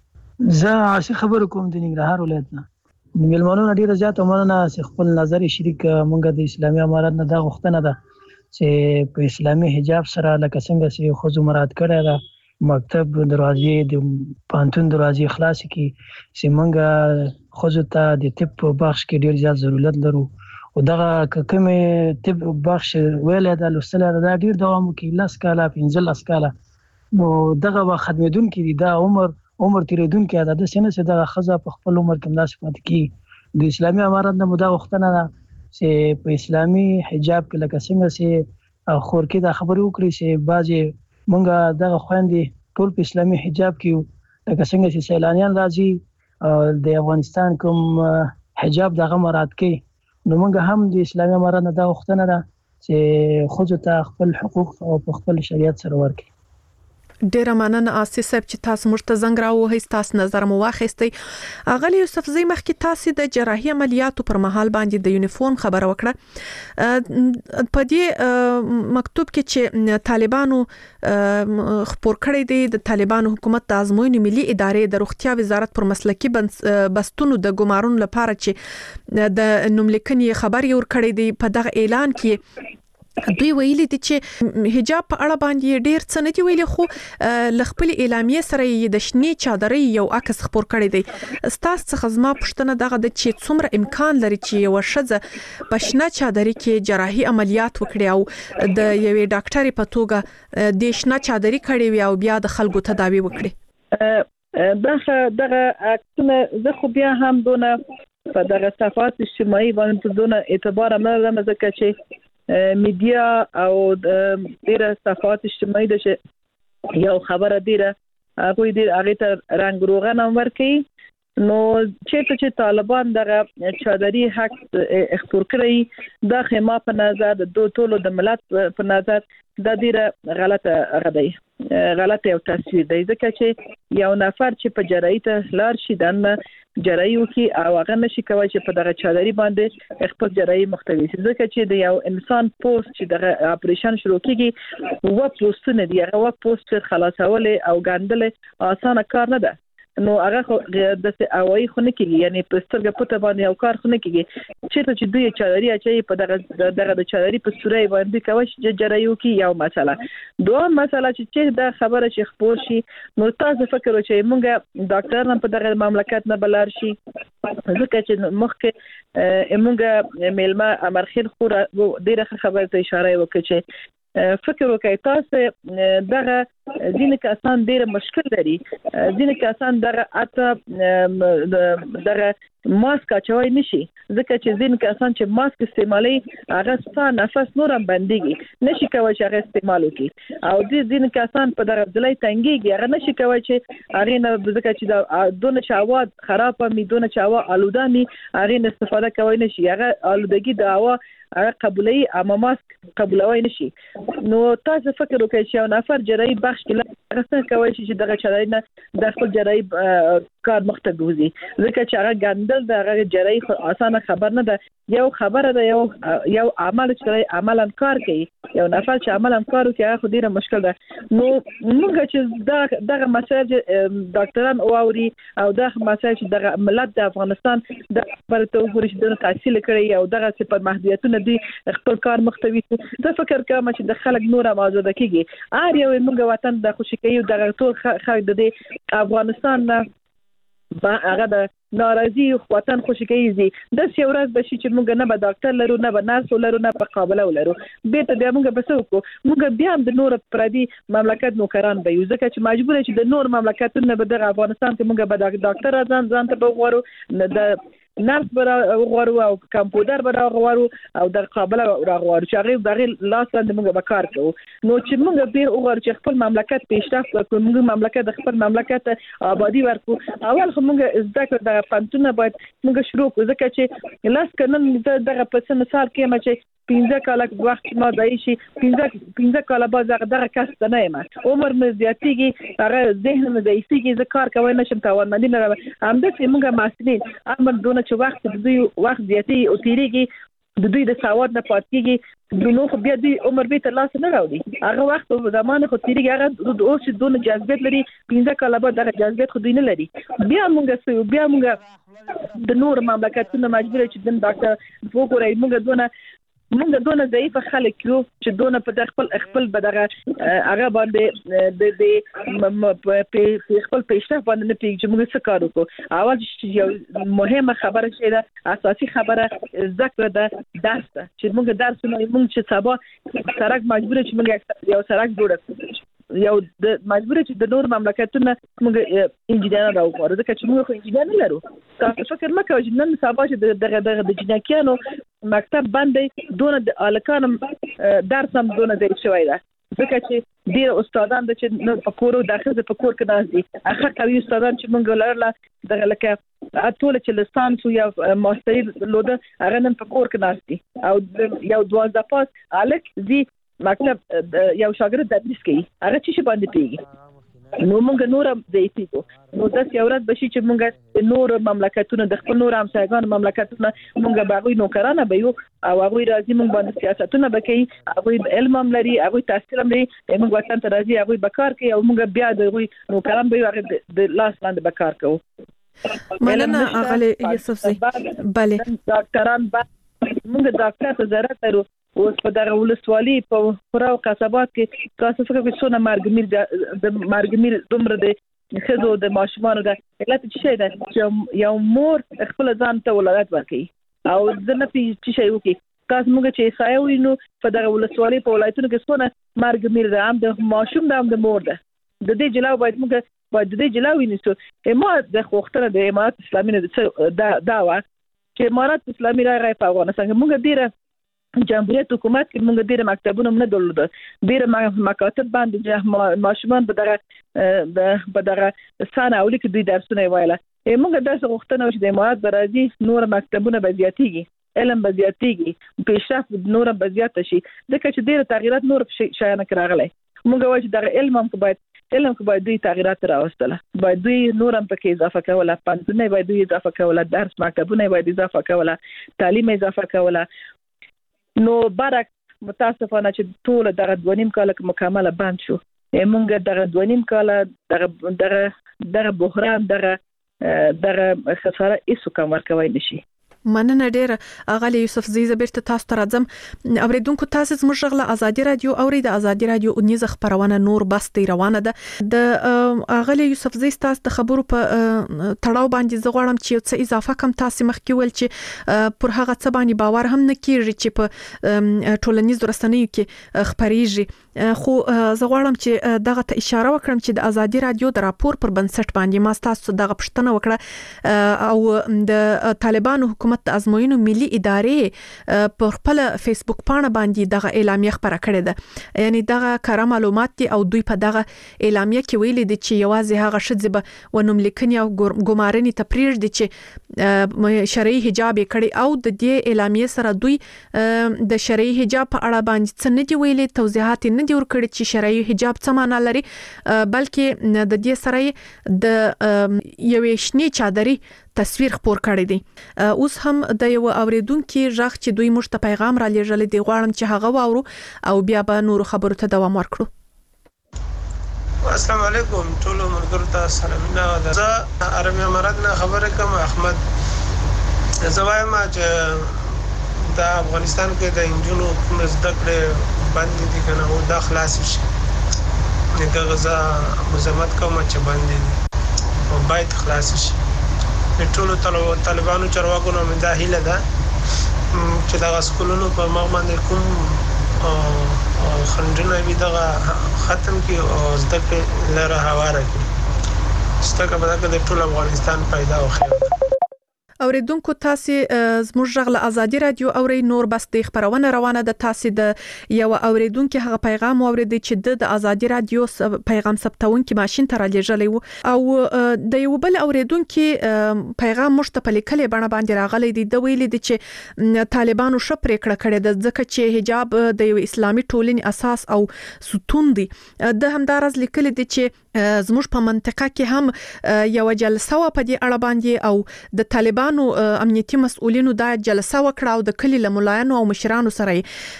زه عاشق خبر کوم د ننګرهار ولایت نه ملمنو ډیره زیاته مننه چې خپل نظر شریک مونږ د اسلامي امارات نه دا غوښتنه ده چې په اسلامي حجاب سره لکه څنګه چې خو مراد کړی دا مکتب دروازې د پانتون دروازې خلاص کی چې مونږ خو ته د طب په بخش کې ډیر زیات ضرورت لرو او دغه کومه طب بخش ویل دا لسله دا ډیر دوام کوي لاس کاله پنځه کاله نو دغه وخت خدمتون کې دا عمر عمر تیریدون کې عادت سینه چې د خزه په خپل عمر کې مناسبت کی د اسلامي امارات نه مدا وختنه ده چې په اسلامي حجاب کې لکه څنګه چې خور کې دا خبرې وکړي چې بعضي مونږه د خويندې ټول په اسلامي حجاب کې لکه څنګه چې سیلانیان راځي د افغانستان کوم حجاب دغه مراد کوي نو مونږ هم د اسلامي امارات نه دا وختنه ده چې خو ته خپل حقوق او په خپل شریعت سره ورکړي ډیر مننه آسی صاحب چې تاسو موږ ته زنګ راوهی تاسو نظر مو واخیستي اغلی یوسف زئی مخکې تاسو د جراحي عملیاتو پر مهال باندې د یونیفورم خبره وکړه په دې مکتوب کې چې طالبانو خبر کړی دی د طالبانو حکومت د ازموینې ملي ادارې د روغتیا وزارت پر مسلکي بستونو د ګمارون لپاره چې د نوملیکنې خبر یور کړی دی په دغه اعلان کې دوی ویلي دي چې حجاب په اړه باندې ډیر څه نه دی ویلي خو لخپل اعلامیه سره د شنی چادرې یو عکس خبر کړی دی ستاسو څخه زما پښتنه دغه د چې څومره امکان لري چې یو شزه په شنه چادرې کې جراحي عملیات وکړي او د یوې ډاکټرې په توګه د شنه چادرې کړي وي او بیا د خلکو تداوی وکړي دغه دغه عکسونه زه خو بیا هم دونه په دغه صفحات اجتماعي باندې دونه اعتبار نه لرم ځکه چې میډیا او ډیره صفحات اجتماعي د یو خبره ډیره هغه ډیر هغه ته رنگ روغن ورکړي نو چې چې طالبان دغه چادري حق اختیار کړی د خما په نظر د دوه ټولو د ملت په نظر د ډیره غلطه غدي غلطه او تصویر دی ځکه چې یو نفر چې په جرایت لار شي دنه جرایو کې او هغه نشي کوي چې په دغه چادري باندې خپل جرایي مختوي ځکه چې د یو انسان پوسټ چې دغه اپریشن شروع کیږي و پوسټونه دی هغه و پوسټ خلاصول او ګاندل اسانه کار نه ده نو هغه د اوایي خونه کې یعنی په سترګه پټه باندې او کار خونه کې چې چې دوی چادري اچي په دغه دغه د چادري په سوري باندې کوي چې جرایو کې یو مسله دوه مسله چې دا خبره چې خبر شي نو تاسو فکر وکړئ مونږه ډاکټران په دغه مملکت نه بلار شي ځکه چې مخکې مونږه میلمه امرخیل خو ډیره خبره ته اشاره وکړه چې فکر وکړئ تاسو دغه ځینې کسان ډېر مشکل لري ځینې کسان دغه اته دغه ماسک اچوي نشي ځکه چې ځینې کسان چې ماسک استعمالي هغه ستاسو نفس نورم بنديږي نشي کوي چې هغه استعمال وکړي او دې ځینې کسان په دغه ځلای تنګيږي هغه نشي کوي چې هغه نه ځکه چې د دونه چاواد خراب می دونه چاوا آلوده می هغه استفاده کوي نشي هغه آلودګي د هوا هغه قبولي اما ماسک قبولوي نشي نو تاسو فکر وکړئ چې یو نفر جرایي بخش کې څنګه کوي چې دغه چاري نه د خپل جرایي کار مخته ګوزي ځکه چې هغه ګاندل دغه جرایي اسانه خبر نه ده یو خبره ده یو یو عمل چې عملاً کار کوي یو نفر چې عملاً کار کوي هغه ډیره مشکل ده نو موږ چې دغه مساج ډاکټران اوري او دغه مساج دغه ملت د افغانستان د پرته وګوري چې د تحصیل کړي او دغه صفات محدودیتونه دي خپل کار مختوي د فکر کوم چې د خلک نور آزاد کیږي ار یو موږ وطن د خوشی کوي دغه ټول خلک د افغانستان نه با هغه د ناراضي وطن خوشی کوي د سیورات بشي چې موږ نه به ډاکټر لرو نه به نرس لرو نه په قابله ولرو به ته بیا موږ بسو کو موږ بیا د نور پردي مملکت نوکران به یو ځکه چې مجبور چې د نور مملکتونو به د افغانستان ته موږ به ډاکټر ځان ځان ته وغوړو د نرس برا غوړو او کمپیوټر برا غوړو او د قابله راغوړو چې هغه دغه لاس لاندې موږ به کار کوو نو چې موږ به وګورو چې خپل مملکت پیشرفت وکړو موږ مملکت د خپل مملکت آبادی ورکو اول خو موږ زده کړو د پانتونه باید موږ شروع کړو ځکه چې لاس کنن دغه په مثال کې ما چې پنځه کاله وخت ما دای شي پنځه پنځه کاله بعد دغه کس نه یم عمر مې زیاتېږي هغه ذهن مې زیاتېږي زه کار کوي نشم توانمندي نه لرم همدغه موږ مسؤلین امر دونه چې وخت د دوی وخت زیاتې او تیریږي د دوی د سواد نه پاتېږي د نو خو بیا دوی عمر به تر لاس نه راوړي هغه وخت په زمانه خو تیریږي هغه د اوس دونه جذبیت لري پنځه کاله بعد دغه جذبیت خو دوی نه لري بیا موږ بیا موږ د نور مملکتونو مجبور چې د ډاکټر وګورئ موږ دونه موږ دونه ضعیف خلک یو چې دونه په خپل خپل بدغه هغه باندې د د په خپل پیشرفت باندې نه پیږي چې موږ څه کار وکړو اول چې یو مهمه خبره چې ده اساسي خبره ذکر ده درس ده چې موږ درس نه موږ چې سبا سرک مجبور چې موږ یو سرک جوړ کړو یو د مجبور چې د نور مملکتونو موږ انجینر راوړو ځکه چې موږ خو انجینر نه لرو تاسو فکر مکه چې نن سبا چې دغه دغه د جنکیانو مکتب باندې دونه د الکانم درس هم دونه دی شوی دا ځکه چې ډیر استادان د چې په کورو داخله په کور کې داسي اخر کوي استادان چې موږ لرله دغه لکه ټول چې لسانس یا ماستری لوده هغه نن په کور کې داسي او یو دوازده پاس الک زی مکتب یو شاګرد تدریس کوي هغه چې باندې پیږي نو موږ نورم زیاتی کو نو د سیورات بشي چې موږ نور مملکتونو د خپل نور همسایګان مملکتونو موږ باغوي نوکرانه به یو او هغه راځي موږ باندې سیاستونه بکې هغه علم هم لري هغه تحصیل هم لري موږ وطن ته راځي هغه بکار کوي او موږ بیا د نوکران به هغه د لاس لاندې بکار کوو مننه اغلی یوسف زی bale ډاکټران موږ ډاکټر ته ضرورت لرو اوس په دغه ولسوالۍ په خراو قصبات کې تاسو فکر کوئ څونه مرګمیر د مرګمیر دومره د خزو د ماشومانو د علت څه ده چې یو مور خپل ځان ته ولادت ورکړي او ځنه په شي وکي تاسو موږ چې سایو نو په دغه ولسوالۍ په ولایتونو کې څونه مرګمیر ده هم د ماشوم ده هم د مور ده د دې جلاو باید موږ باید د دې جلاو ونیسو ما د خوختره د امارات اسلامي دا داوا چې امارات اسلامي راغی په افغانستان موږ ډیره جمهوریت حکومت کې موږ ډیره مکتبونه نه درلوده ډیره مکاتب باندې ماشومان به دغه په دغه سانه اولی کې دوی درسونه وایله موږ داسې غوښتنه وشي د مواد برازي نور مکتبونه به زیاتېږي، علم به زیاتېږي، پیشرفت نور به زیات شي، ځکه چې ډېر تغیرات نور شایانه راغلي. موږ وایو چې د علم هم باید علم کې باید دوی تغیرات راوستله، باید دوی نور هم پکې اضافه کوله، پانتونه باید دوی اضافه کوله، درس مکتبونه باید اضافه کوله، تعلیم اضافه کوله. نو برعکس متاسفانه چې ټول دغه دوه نیم کال مکمله بند شو. موږ دغه دوه نیم کال دغه دغه دغه بحران دغه دغه خساره هیڅ کوم ورکوي نشي. مننه ډیره اغلی یوسف زی زبرت تاسو ته راځم. اوریدونکو تاسو زموږ غږ ازادي رادیو اوري د ازادي رادیو اونیز خبرونه نور بستي روانه ده. د اغلی یوسف زی تاسو د خبرو په تړاو باندې زغړم چې څه اضافه کم تاسو مخکې ول چې پر هغه څه باندې باور هم نه کیږي چې په ټولنیز رسنیو کې خبريږي، خو زغړم چې دغه ته اشاره وکړم چې د ازادي رادیو د راپور پر بنسټ باندې ما تاسو دغه پښتنه وکړه او د طالبانو حکومت د ازموینو ملي ادارې په خپل فیسبوک پاڼه باندې دغه اعلامیه خبره کړې ده. یعنی دغه کار معلومات دي او دوی په دغه اعلامیه کې ویلي دي چې یوازې هغه شذ به ونوم لیکنی او ګمارنې تپریج دي چې شرعي حجاب کړي او د دې اعلامیه سره دوی د شرعي حجاب په اړه باندې څه نه دی ویلي، توضیحات نه دی ورکړي چې شرعي حجاب څه معنی لري، بلکې د دې سره د یوې شنې چادرې تصویر خپور کړی دی. اوس هم د یو اوریدونکو ژغ چې دوی مشت پیغام را لېږل دی غواړم چې هغه واورو او بیا به نور خبرو ته دوام ورکړو. السلام علیکم ټول مرګرو ته سلامونه. زه ارمیا مراد نه خبره کوم احمد. زه وایم چې د افغانستان کې د انجونو کوم زده کړې باندې دي کنه او دا خلاص شي. دا غزا مزمت کوم چې باندې او باید خلاص شي. ټول طالبانو چرواکو نو مې دا هیله ده چې دا سکولونو په مغ باندې کوم خنډونه وي دغه ختم کی او زده کړې لره هواره کی ستګه به د ټول افغانستان پیدا وخی. اوریدونکو تاسو زموږ غږ له ازادي رادیو اوري نور بس د خبرونه روانه ده. تاسو د یو اوریدونکو هغه پیغام اوریدي چې د ازادي رادیو پیغام ثبتونکو ماشين ته را لېږلی وو او د یو بل اوریدونکو پیغام مشته لیکلي بڼه باندې راغلی دی. د ویلي دي چې طالبانو شپره کړه کړه د ځکه چې حجاب د یو اسلامي ټولنې اساس او ستون دی. د همدارز لیکلي دي چې زموږ په منطقه کې هم یو جلسه و په دې اړه باندې او د طالبانو امنیتي مسؤلینو دا جلسه وکړه او د کلی له ملایانو او مشرانو سره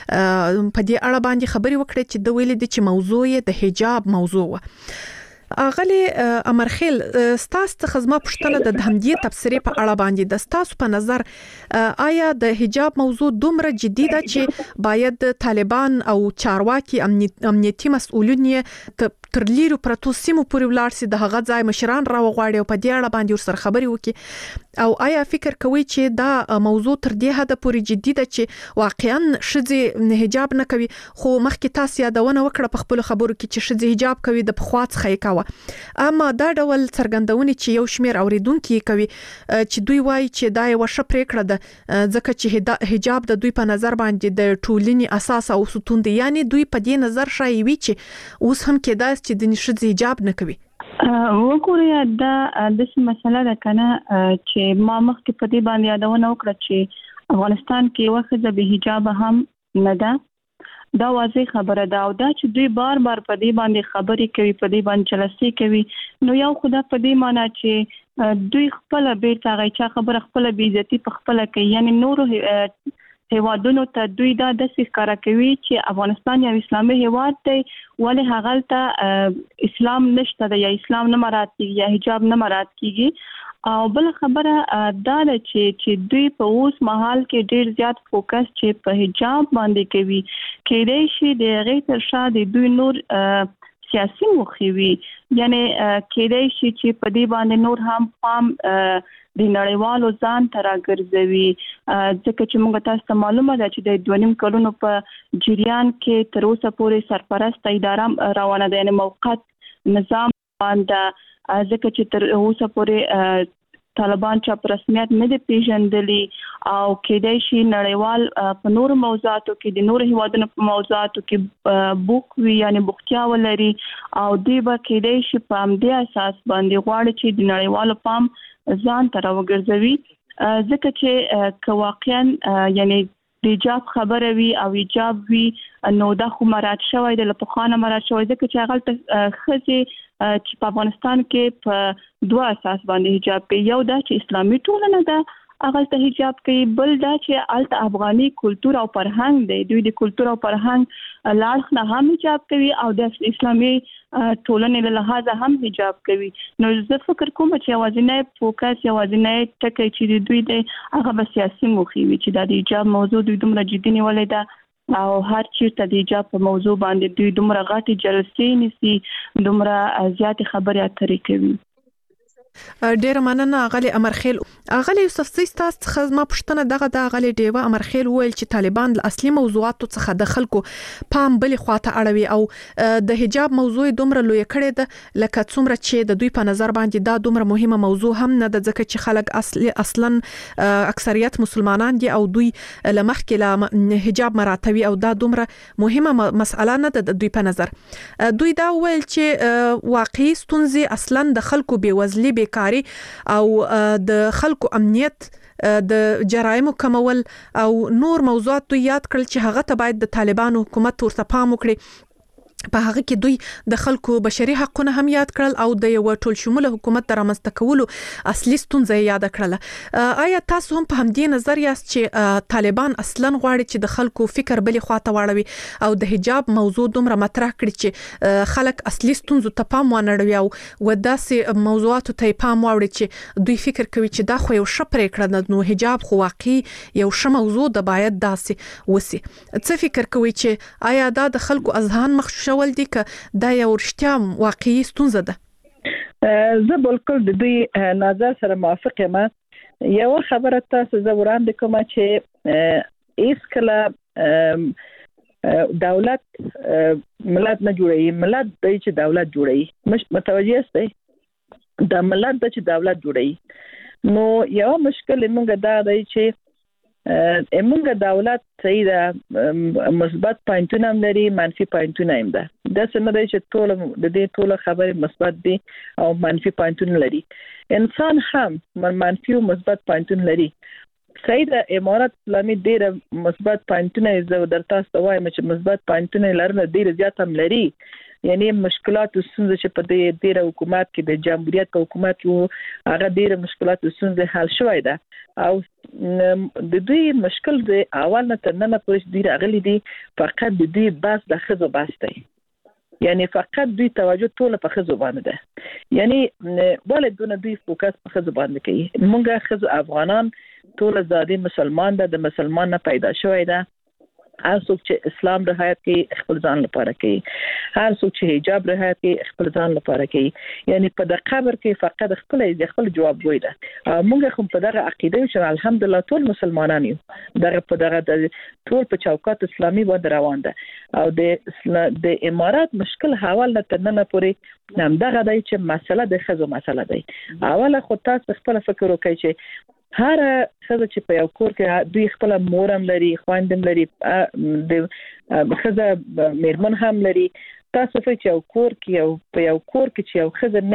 په دې اړه باندې خبري وکړه چې د ویل دي چې موضوع د حجاب موضوع و. اغلی امرخیل ستاسو ته خدمت پښتنه د همدې تفسیری په اړه باندې د ستاسو په نظر آیا د حجاب موضوع دومره جدي ده چې باید طالبان او چارواکي امنیتي مسؤلین تر لیرو پرتو سیمو پورې ولاړ سي د هغه ځای مشران را وغواړي او په دې اړه باندې ورسره خبري وکړي، او آیا فکر کوي چې دا موضوع تر دې حد پورې جدي ده چې واقعا شذ حجاب نه کوي؟ خو مخکې تاسو یادونه وکړه په خپل خبرو کې چې شذ حجاب کوي د پخوات خې کاوه، اما دا ډول څرګندونه چې یو شمیر اوریدونکو کوي چې دوی وایي چې دا یو ښه پریکړه ده ځکه چې حجاب د دوی په نظر باندې د ټولنې اساس او ستون دی. یعنی دوی په دې نظر شایي وي چې اوس هم کې دا چې د نشد حجاب نه کوي. وګورئ دا د څه مسله ده کنه چې ما مخکې په دې باندې یادونه وکړه چې افغانستان کې وخت د حجاب هم نه ده. دا واضح خبره ده او دا چې دوی بار بار په دې باندې خبرې کوي، په دې باندې جلسې کوي، نو یو خدا په دې معنی چې دوی خپل بیرته غیچا خبره خپل بی عزتی په خپل کوي. یعنی نور هیوادونو ته دوی دا د ښکارا کوي چې افغانستان یو اسلامي هیواد دی ولې هغه ته اسلام نشته دی یا اسلام نه مراد کیږي یا حجاب نه مراد کیږي. او بل خبره دا ده چې چې دوی په اوس مهال کې ډیر زیات فوکس چې په حجاب باندې کوي کېدای شي د غیر تر شا د دوی نور سیاسي مخوي، یعنی کېدای شي چې په دې باندې نور هم پام د نړیوالو ځان تر راګرځوي ځکه چې موږ تاسو ته معلومه ده چې د دوه نیم کلونو په جریان کې تر اوسه پورې سرپرست اداره روانه ده، یعنی موقت نظام باندې ځکه چې تر اوسه پورې طالبان چا په رسمیت نه دي پیژندلي او کېدای شي نړیوال په نور موضوعاتو کې د نور هیوادونو په موضوعاتو کې بوک وی یعنی بوختیا ولري او دوی به کېدای شي په همدې اساس باندې غواړي چې د نړیوالو پام ځان ته راوګرځوي ځکه چې که واقعا یعنی د حجاب خبره وي او حجاب وي نو دا خو مراد شوی د لپخانه مراد شوی ځکه چې هغه ته خځې چې په افغانستان کې په دوه اساس باندې حجاب کوي یو دا چې اسلامي ټولنه ده هغه ته حجاب کوي بل دا چې الته افغاني کلچر او فرهنګ دی دوی د کلچر او فرهنګ لاړ نه هم حجاب کوي او د اسلامي ټولنې له لحاظه هم حجاب کوي نو زه فکر کوم چې اوازنه فوکس اوازنه ټکي چې دوی د هغه به سیاسي موخي وي چې د حجاب موضوع دوی دومره جدي نیولې ده او هر چیرته د حجاب په موضوع باندې دوی دومره غاټي جلسې نيسي دومره زیات خبرې اترې کوي ډیر مننه غلي امرخیل غلي یوسف سیستاس خدمت پښتنه دغه د غلي دیوه امرخیل ویل چې طالبان له اصلي موضوعاتو څخه د خلکو پام بل خواته اړوي او د حجاب موضوع دومره لوی کړي د لکه څومره چې د دوی په نظر باندې دا دومره مهمه موضوع هم نه ده ځکه چې خلک اصلي اصلا اکثریت مسلمانان دي او دوی لمخکې له حجاب مراتبي او دا دومره مهمه مسأله نه ده د دوی په نظر دوی دا ویل چې واقعي ستونزې اصلا د خلکو بیوزلي بیکاری او د خلکو امنیت د جرایمو کمول او نور موضوعات دوی یاد کړل چې هغه ته باید د طالبانو حکومت ورته پام وکړي په هغه کې دوی د خلکو بشري حقوقونه هم یاد کړل او د یو ټول شموله حکومت رامنځته کولو اصلي ستونزه یاد کړل آیا تاسو هم په همدې نظر یاست چې طالبان اصلا غواړي چې د خلکو فکر بلې خواته واړوي او د حجاب موضوع دومره مطرح کړي چې خلک اصلي ستونزو ته پام ونړوي او وداسې موضوعاتو ته پام واوړي چې دوی فکر کوي چې دا خو یو ښه پرېکړه نو حجاب خو واقعي یو ښه موضوع د باید داسې وسی څه فکر کوي چې آیا دا د خلکو اذهان مخ ول دي که دا یو رښتیا واقعي ستونزه ده زه بالکل د دوی نظر سره موافق یم یو خبره تاسو زه وړاندې کوم چې هیڅ کله دولت ملت نه جوړي ملت د چې دولت جوړي مش متوجه یاست د ملت د چې دولت جوړي نو یو مشکل موږ دا دی چې موږ دولت صحیح ده مثبت پوینټونه هم لري منفي پوینټونه هم ده دا څنګه دی چې ټول د دې ټول خبرې مثبت دي او منفي پوینټونه لري انسان هم منفي او مثبت پوینټونه لري صحیح ده امارات اسلامي ډېر مثبت پوینټونه زه درته وایم چې مثبت پوینټونه لرنه ډېر زیات هم لري یعنی مشکلات او ستونزې چې په دې ډېر حکومت کې د جمهوریت په حکومت کې هغه ډېر مشکلات او ستونزې حل شوی ده او د دوی مشکل د اول نه تر نن پورې ډېر اغلي دي فقط د دوی بس د خزو بس دی یعنی فقط دوی توجه ټول په خزو باندې ده یعنی ولې دوی فوکس په خزو باندې کوي موږ خزو افغانان ټول زادي مسلمان ده د مسلمان نه پیدا شوی ده هر څوک چې اسلام رعایت کوي خپل ځان لپاره کوي هر څوک چې حجاب رعایت کوي خپل ځان لپاره کوي یعنی په د قبر کې فقط خپل خپل جواب وای ده موږ هم په دغه عقیده چې الحمدلله ټول مسلمانان یو دغه په دغه ټول په چوکاټ اسلامي باندې روان ده او د د امارات مشکل حواله تر نن پورې هم دغه دی چې مسله د خزو مسله دی اوله خو تاسو خپل فکر وکړئ چې هر څه چې په یو کور کې دوی خپل مورم لري خواندم لري د خزه میرمن هم لري تاسو په یو کور کې یو په یو کور کې چې یو خزه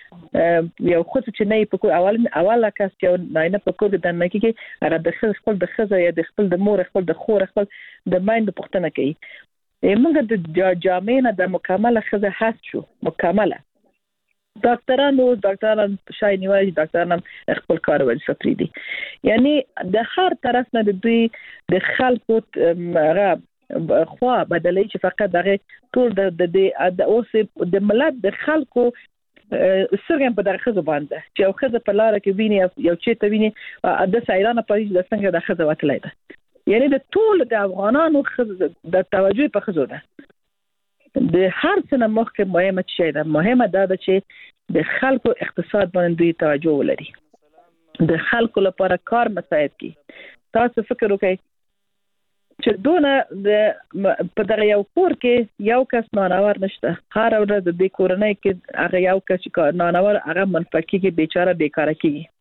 نه یو خزه چې نه په کور اول اوله کس چې نه په کور د نه کې هغه د خزه خپل د خزه یا د خپل د مور خپل د خور خپل د مایند پښتنه کوي موږ د جامعه د مکمله خزه هست شو مکمله ډاکټرانو ډاکټران شای نیوي ډاکټران خپل کار وځي فریدي یعنی د هر طرف نه د دوی د خلکو هغه خو بدلې چې فقط دغه ټول د د اوس د ملت د خلکو سرګم په دغه زبان ده چې یو خزه په لار کې ویني یو چې ته ویني د سایرانه پاریس د څنګه د خزه وتلای ده یعنی د ټول د افغانانو خزه د توجه په خزه ده د هر څه نه مخکې مهمه شی ده مهمه دا ده چې د خلکو اقتصاد باندې دوی توجه ولري د خلکو لپاره کار مساعد کی تاسو فکر وکړئ چې دونه د په دغه یو کور کې یو کس نانور نشته هر ورځ د دې کورنۍ کې هغه یو کس چې نانور هغه منفقي کې بیچاره بیکاره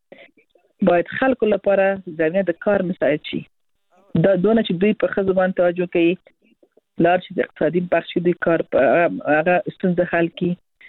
کیږي باید خلکو لپاره زمینه د کار مساعد شي دا دونه چې دوی په خزه باندې توجه کوي لار چې د اقتصادي بخش دوی کار هغه ستونزه حل کی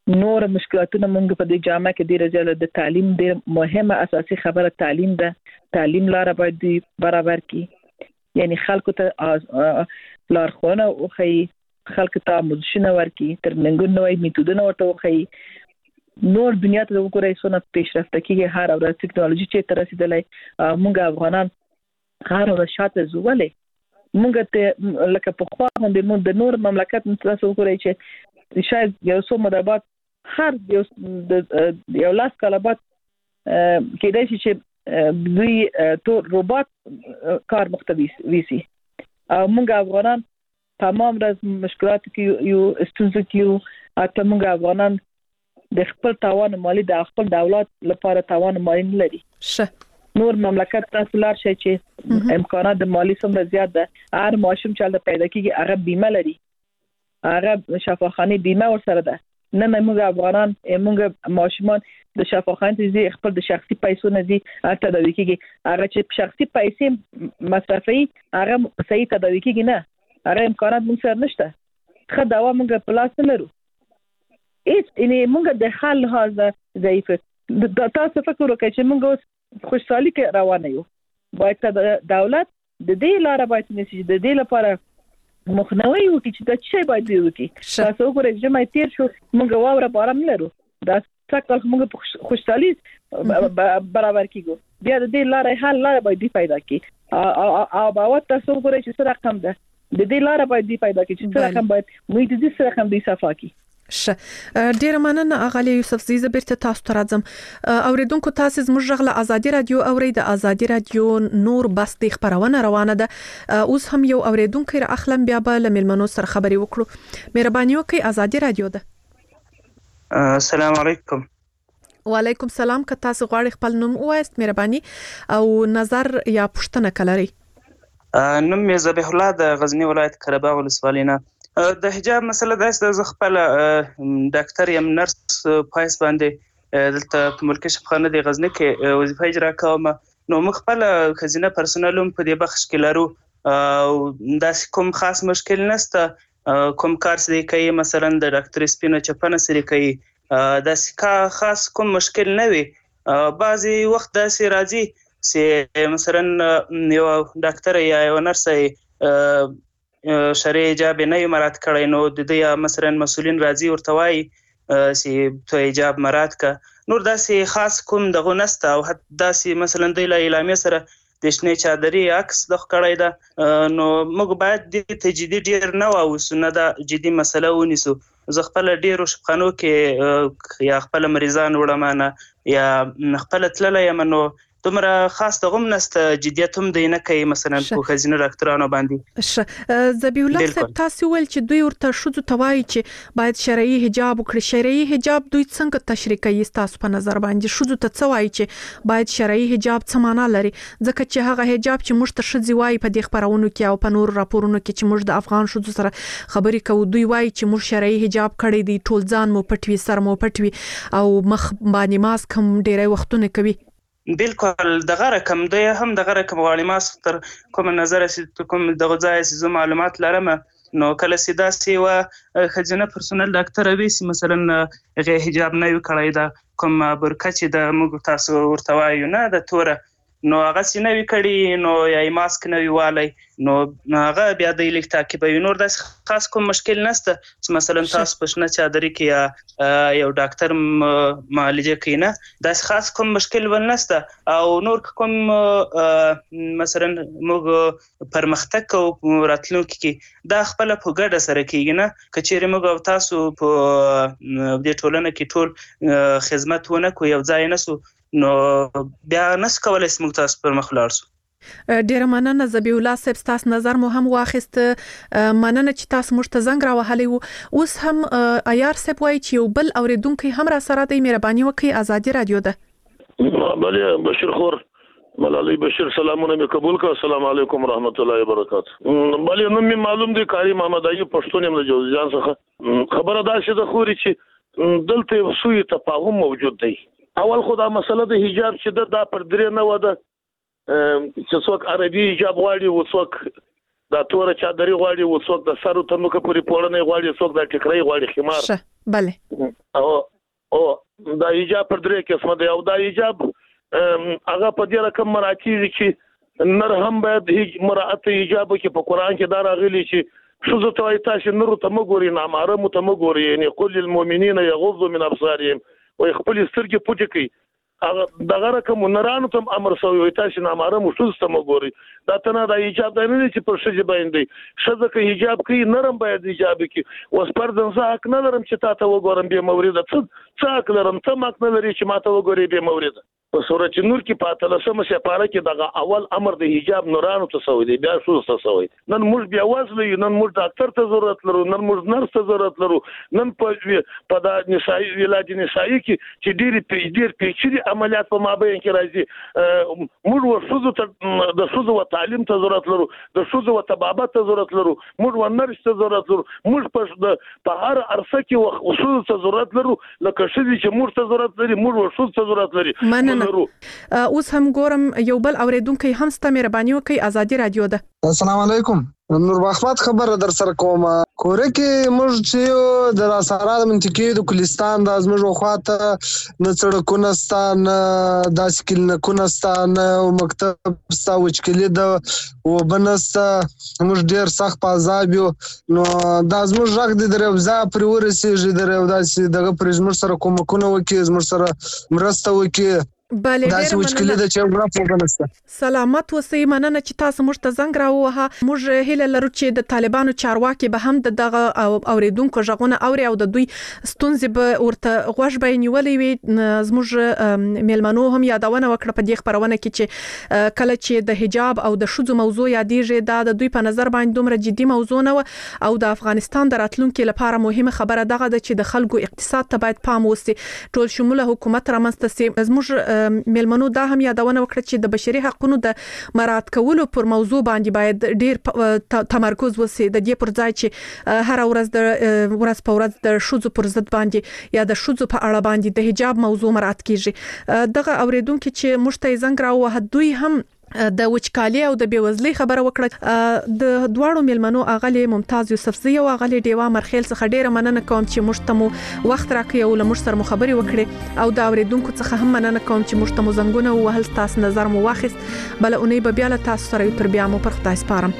نور مشکلاتونه موږ په دې جامعه کې ډیر زیات د تعلیم ډیر مهمه اساسي خبره تعلیم ده. تعلیم لاره باید برابر کی، یعنی خلکو ته لارښوونه وکړي، خلکو ته آموزشونه ورکړي، ترننګونه وایي میتودونه ورته وکړي. نور دنیا ته وګورئ څونه پیشرفته کیږي، هر ورځ ټکنالوژي چې تر رسیدلای. موږ افغانان هر ورځ شاته زولې، موږ ته لکه په خوا باندې موږ د نور مملکت تاسو وګورئ چې شاید یو څو مدابات هر یو یو لاس کاله بعد کېدای شي چې دوی تو روبوت کار مختلف ویسي. موږ افغانان تمام ورځ مشکلات کې یو استونزه کې، اته موږ افغانان د خپل توان مالی د خپل دولت لپاره توان مالی نه لري. شه نور مملکت تاسو لار شي چې امکانات د مالی څومره زیات ده. هر ماشوم چې د پیدا کیږي هغه بیمه لري، هغه شفاخانه بیمه ورسره ده. نه نه موږ افغانان موږ ماشومان د شفاخانه دي خپل د شخصي پیسو نه دي تداوي کیږي. هغه چې شخصي پیسې مصرفي هغه صحیح تداوي کیږي نه، هغه امکانات موږ سره نشته. خو دا موږ په لاس نه لرو. ایت ان موږ د حل لحاظ ضعیف. د تاسو فکر وکړئ چې موږ اوس خوشحالي کې روان یو، باید دولت د دې لاره باید نشي د دې لپاره مخنیوي وکړي چې دا څه باید وکړي. تاسو وګورئ چې مې تیر شو موږ واوره بارم لرو، دا څکل موږ خوشحالي برابر کیږو. بیا د دې لاره حل لاره باید پیدا کړي. او باور تاسو وګورئ چې څه رقم ده د دې لاره باید پیدا کړي چې څه رقم باید موږ د دې رقم دی صفا کړي. شه ډیر مننه اغلی یوسف زی زبرته تاسو ته راځم. اوریدونکو تاسو زموږ غږ له ازادي رادیو اوري د ازادي رادیو نور بس د خبرونه روانه ده. اوس هم یو اوریدونکو را اخلم بیا به له ملمنو سره خبري وکړو. مهرباني وکړئ، ازادي رادیو ده. السلام علیکم. وعلیکم السلام. که تاسو غواړئ خپل نوم ووایاست مهرباني او نظر یا پوښتنه کلري. نوم مې ذبیح الله د غزنی ولایت قرهباغ ولسوالۍ نه. د حجاب مسله داسې د خپل ډاکټر یم نرس پایس باندې دلته په ملکی شفاخانه د غزنی کې وظیفه اجرا کوم. نو موږ خپل خزینه پرسونل په دې بخش کې لرو او داسې کوم خاص مشکل نشته. کوم کار سری کوي مثلا د ډاکټر سپینو چپنه سری کوي، داسې خاص کوم مشکل نه وي. بعضی وخت داسې راځي چې مثلا یو ډاکټر یا یو نرس شرعي حجاب نه مراعات کړی، نو د دې مثلا مسؤلین راځي ورته وایي چې ته حجاب مراعات کا. نور داسې خاص کوم دغه نسته. او داسې مثلا د اعلامیه سره د شنې چادري عکس د کړی ده. نو موږ باید د تجدید ډیر نه واوسو، نه دا جدي مسله ونیسو. زه خپل ډیرو شپخانو کې یا خپل مریضان وړمانه یا خپل تللی یم، نو دومره خاص دغه نسته جديت هم دی نه کوي مثلا په خزینه ډاکټرانو باندې. ذبیح الله صاحب تاسو ول چې دوی ورته شوزو توای چې باید شرعي حجاب وکړي. شرعي حجاب دوی څنګه تشریح کوي تاسو په نظر باندې؟ شوزو ته څه وایي چې باید شرعي حجاب څه معنا لري؟ ځکه چې هغه حجاب چې موږ ته شذ وایي په دې خبرونو کې او په نور راپورونو کې چې موږ د افغان شوزو سره خبرې کوو، دوی وایي چې موږ شرعي حجاب کړی دی، ټول ځان مو پټوي، سر مو پټوي او مخ باندې ماسک هم ډیره وختونه کوي. بالکل دغه رقم دی هم دغه رقم غواړي. ما تر کوم نظر سي کوم دغه ځای سي معلومات لرم، نو کله سیدا سی و خزینه پرسونل ډاکټر وی سي مثلا غي حجاب نه وکړای دا کوم برکه چې د موږ تاسو ورته وایو نه د توره، نو هغه سي نه وکړي، نو یا ماسک نه ویوالي، نو هغه بیا د لیک تعقیبوي. نور د خاص کوم مشکل نشته چې مثلا تاسو په شنه چادرې کې یا یو ډاکټر معالجه کوي، نه د خاص کوم مشکل ونسته. او نور کوم مثلا موږ پرمختګ او راتلونکي کې دا خپل په ګډه سره کیږي، نه کچېره موږ تاسو په دې ټولنه کې ټول خدمت ونه کوو یو ځای نسو، نو بیا نس کولای سم تاسو پر مخ لاړ سو. ډیر مننه ذبیح الله صاحب، تاسو نظر مو هم واخیست. مننه چې تاسو موږ ته زنګ راوهلی وو. اوس هم عیار صاحب وایي چې یو بل اوریدونکو هم را سره دی. مهرباني وکړئ، ازادي رادیو ده. بله بشیر خور ملالي بشیر سلامونه مې قبول کړه. السلام علیکم ورحمت الله وبرکاته. بله نوم مې معلوم دی کاری محمد ایوب پښتون یم له جوزجان څخه. خبره دا چې د خوري چې دلته سوی تفاهم موجود دی. اول خو دا مسله د حجاب چې دا پر درې نه وده چې څوک عربي حجاب غواړي او څوک دا توره چادري غواړي او څوک د سر تنوکه پوری پوړنه غواړي، څوک د ټکرای غواړي خمار. بله او او دا حجاب پر درې قسمه دی او دا حجاب هغه په دې رقم مراتب چې نر هم باید مراعات حجاب کې په قران کې دا راغلي چې شذ ته تاسو نور ته مګوري نه محرم ته مګوري یعنی قل للمؤمنین یغضوا من ابصارهم ويخبل سترګې پټ کړي هغه دغه رقم نرانو ته امر شوی وي تاسو نه محرم شذ ته مګوري دا ته د حجاب د نه چې پر شذ باندې شذ کې حجاب کوي نرم باید حجاب کوي اوس پر ځنځه حق نه لرم چې تاسو وګورم به مورید څه څه حق لرم ته ماک نه لري چې ماته وګوري به مورید په سورۃ نور کې پاتله سم سپاره کې دغه اول امر د حجاب نورانو ته سوی دی بیا شو څه سوی نن موږ بیا وازلې نن موږ ډاکټر ته ضرورت لرو نن موږ نرس ته ضرورت لرو نن په په د نسایي ولادت نسایي کې چې ډېری په ډېر پیچلي عملیات په مابین کې راځي موږ ورشو ته د شوزو او تعلیم ته ضرورت لرو د شوزو او طبابت ته ضرورت لرو موږ ونرس ته ضرورت لرو موږ په په هر عرصه کې وشو ته ضرورت لرو لکه شې چې موږ ته ضرورت لري موږ ورشو ته ضرورت لري اوس هم ګورم یو بل اوریدونکو هم ست مهرباني وکي ازادي رادیو ده. السلام علیکم نور بخمت خبر در سره کوم کور کې موږ چې د راسره د منطقې د کلستان د ازمږ خواته نه سړکونه ستان د سکلونه ستان او مکتب ستا وچکلي د وبنست موږ ډیر سخت پازاب یو نو د ازمږ راغ د دروازه پر ورسېږي دروازه دغه پرزمر سره کومکونه وکي زمر سره مرسته وکي بله ډیر مننه سلامت اوسئ مننه چې تاسو موږ ته زنګ راووهه موږ هیله لرو چې د طالبانو چارواکي به هم دغه اوریدونکو ژغونه اوري او د دوی ستونزې به ورته غوږ به نیولې وي زموږ میلمنو هم یادونه وکړه په دې خبرونه کې چې کله چې د حجاب او د شذو موضوع یادېږي دا د دوی په نظر باندې دومره جدي موضوع نه او د افغانستان د راتلونکو لپاره مهمه خبره دغه ده چې د خلکو اقتصاد ته باید پام وسی ټول شموله حکومت رامنځته سي زموږ میلمنو دا هم یادونه وکړه چې د بشري حقوقو د مراعات کولو پر موضوع باندې باید ډیر تمرکز وسی د دې پر ځای چې هر ورځ د ورځ په ورځ د شذو پر ضد باندې یا د شذو په اړه باندې د حجاب موضوع مراعات کیږي دغه اوریدونکو چې مشته زنګ راو دوی هم د وچکالي او د بیوزلۍ خبره وکړه د دواړو میلمنو اغلی ممتاز یوسفزی او اغلی دیوا مرخیل څخه ډیره مننه کوم چې مشتمو وخت راکړی او لمر سره خبري وکړي او دا اوریدونکو څخه هم مننه کوم چې مشتمو زنګونه او هل تاسو نظر مو واخیست بل اونۍ به بیا له تاسو سره پر بیا مو پر خدای سپارم.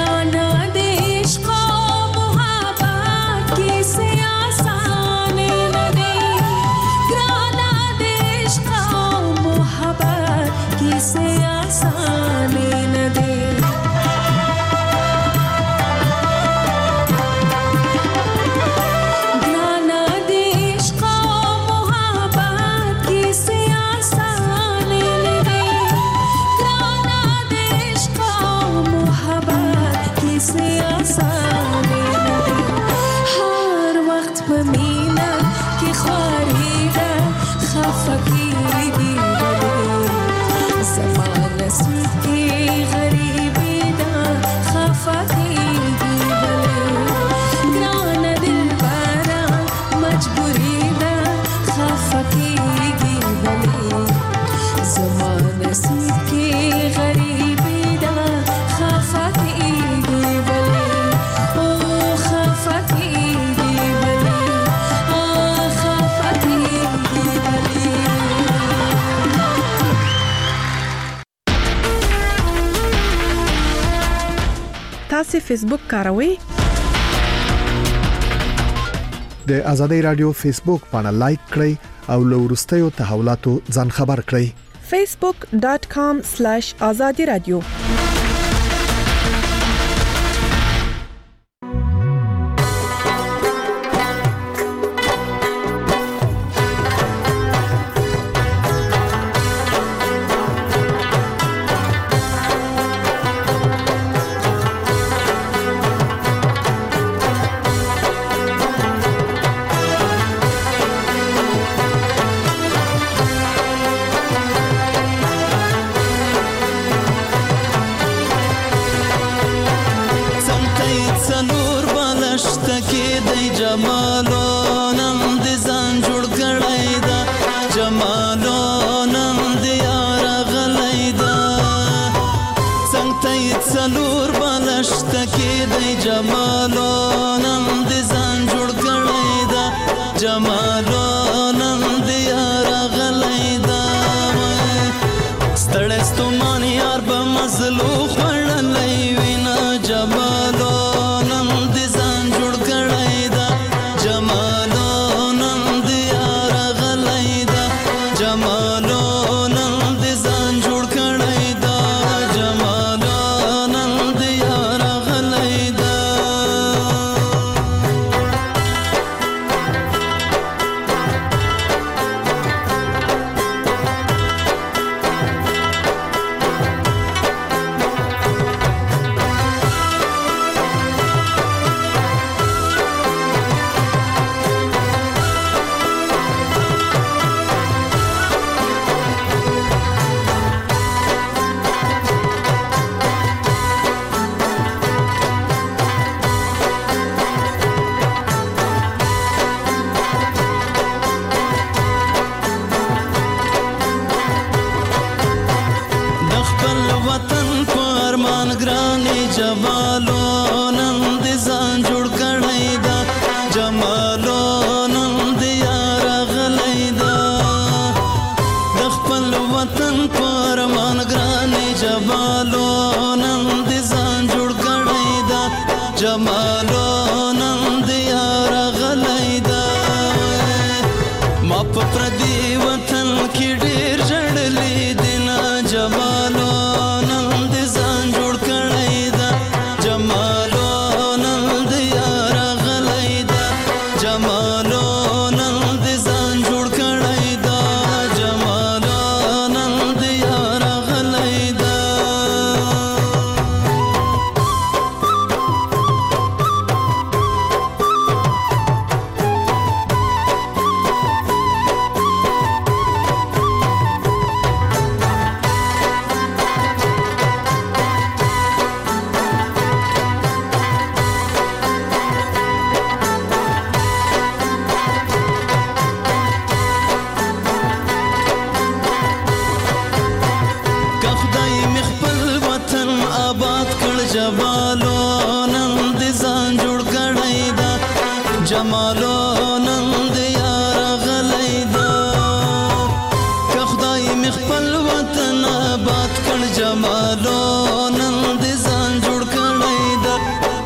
تاسو فیسبوک کاروئ؟ د آزادۍ رادیو فیسبوک باندې لایک کړئ او له ورستیو تحولاتو ځان خبر کړئ. facebook dot com slash azadi radio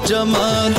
جمال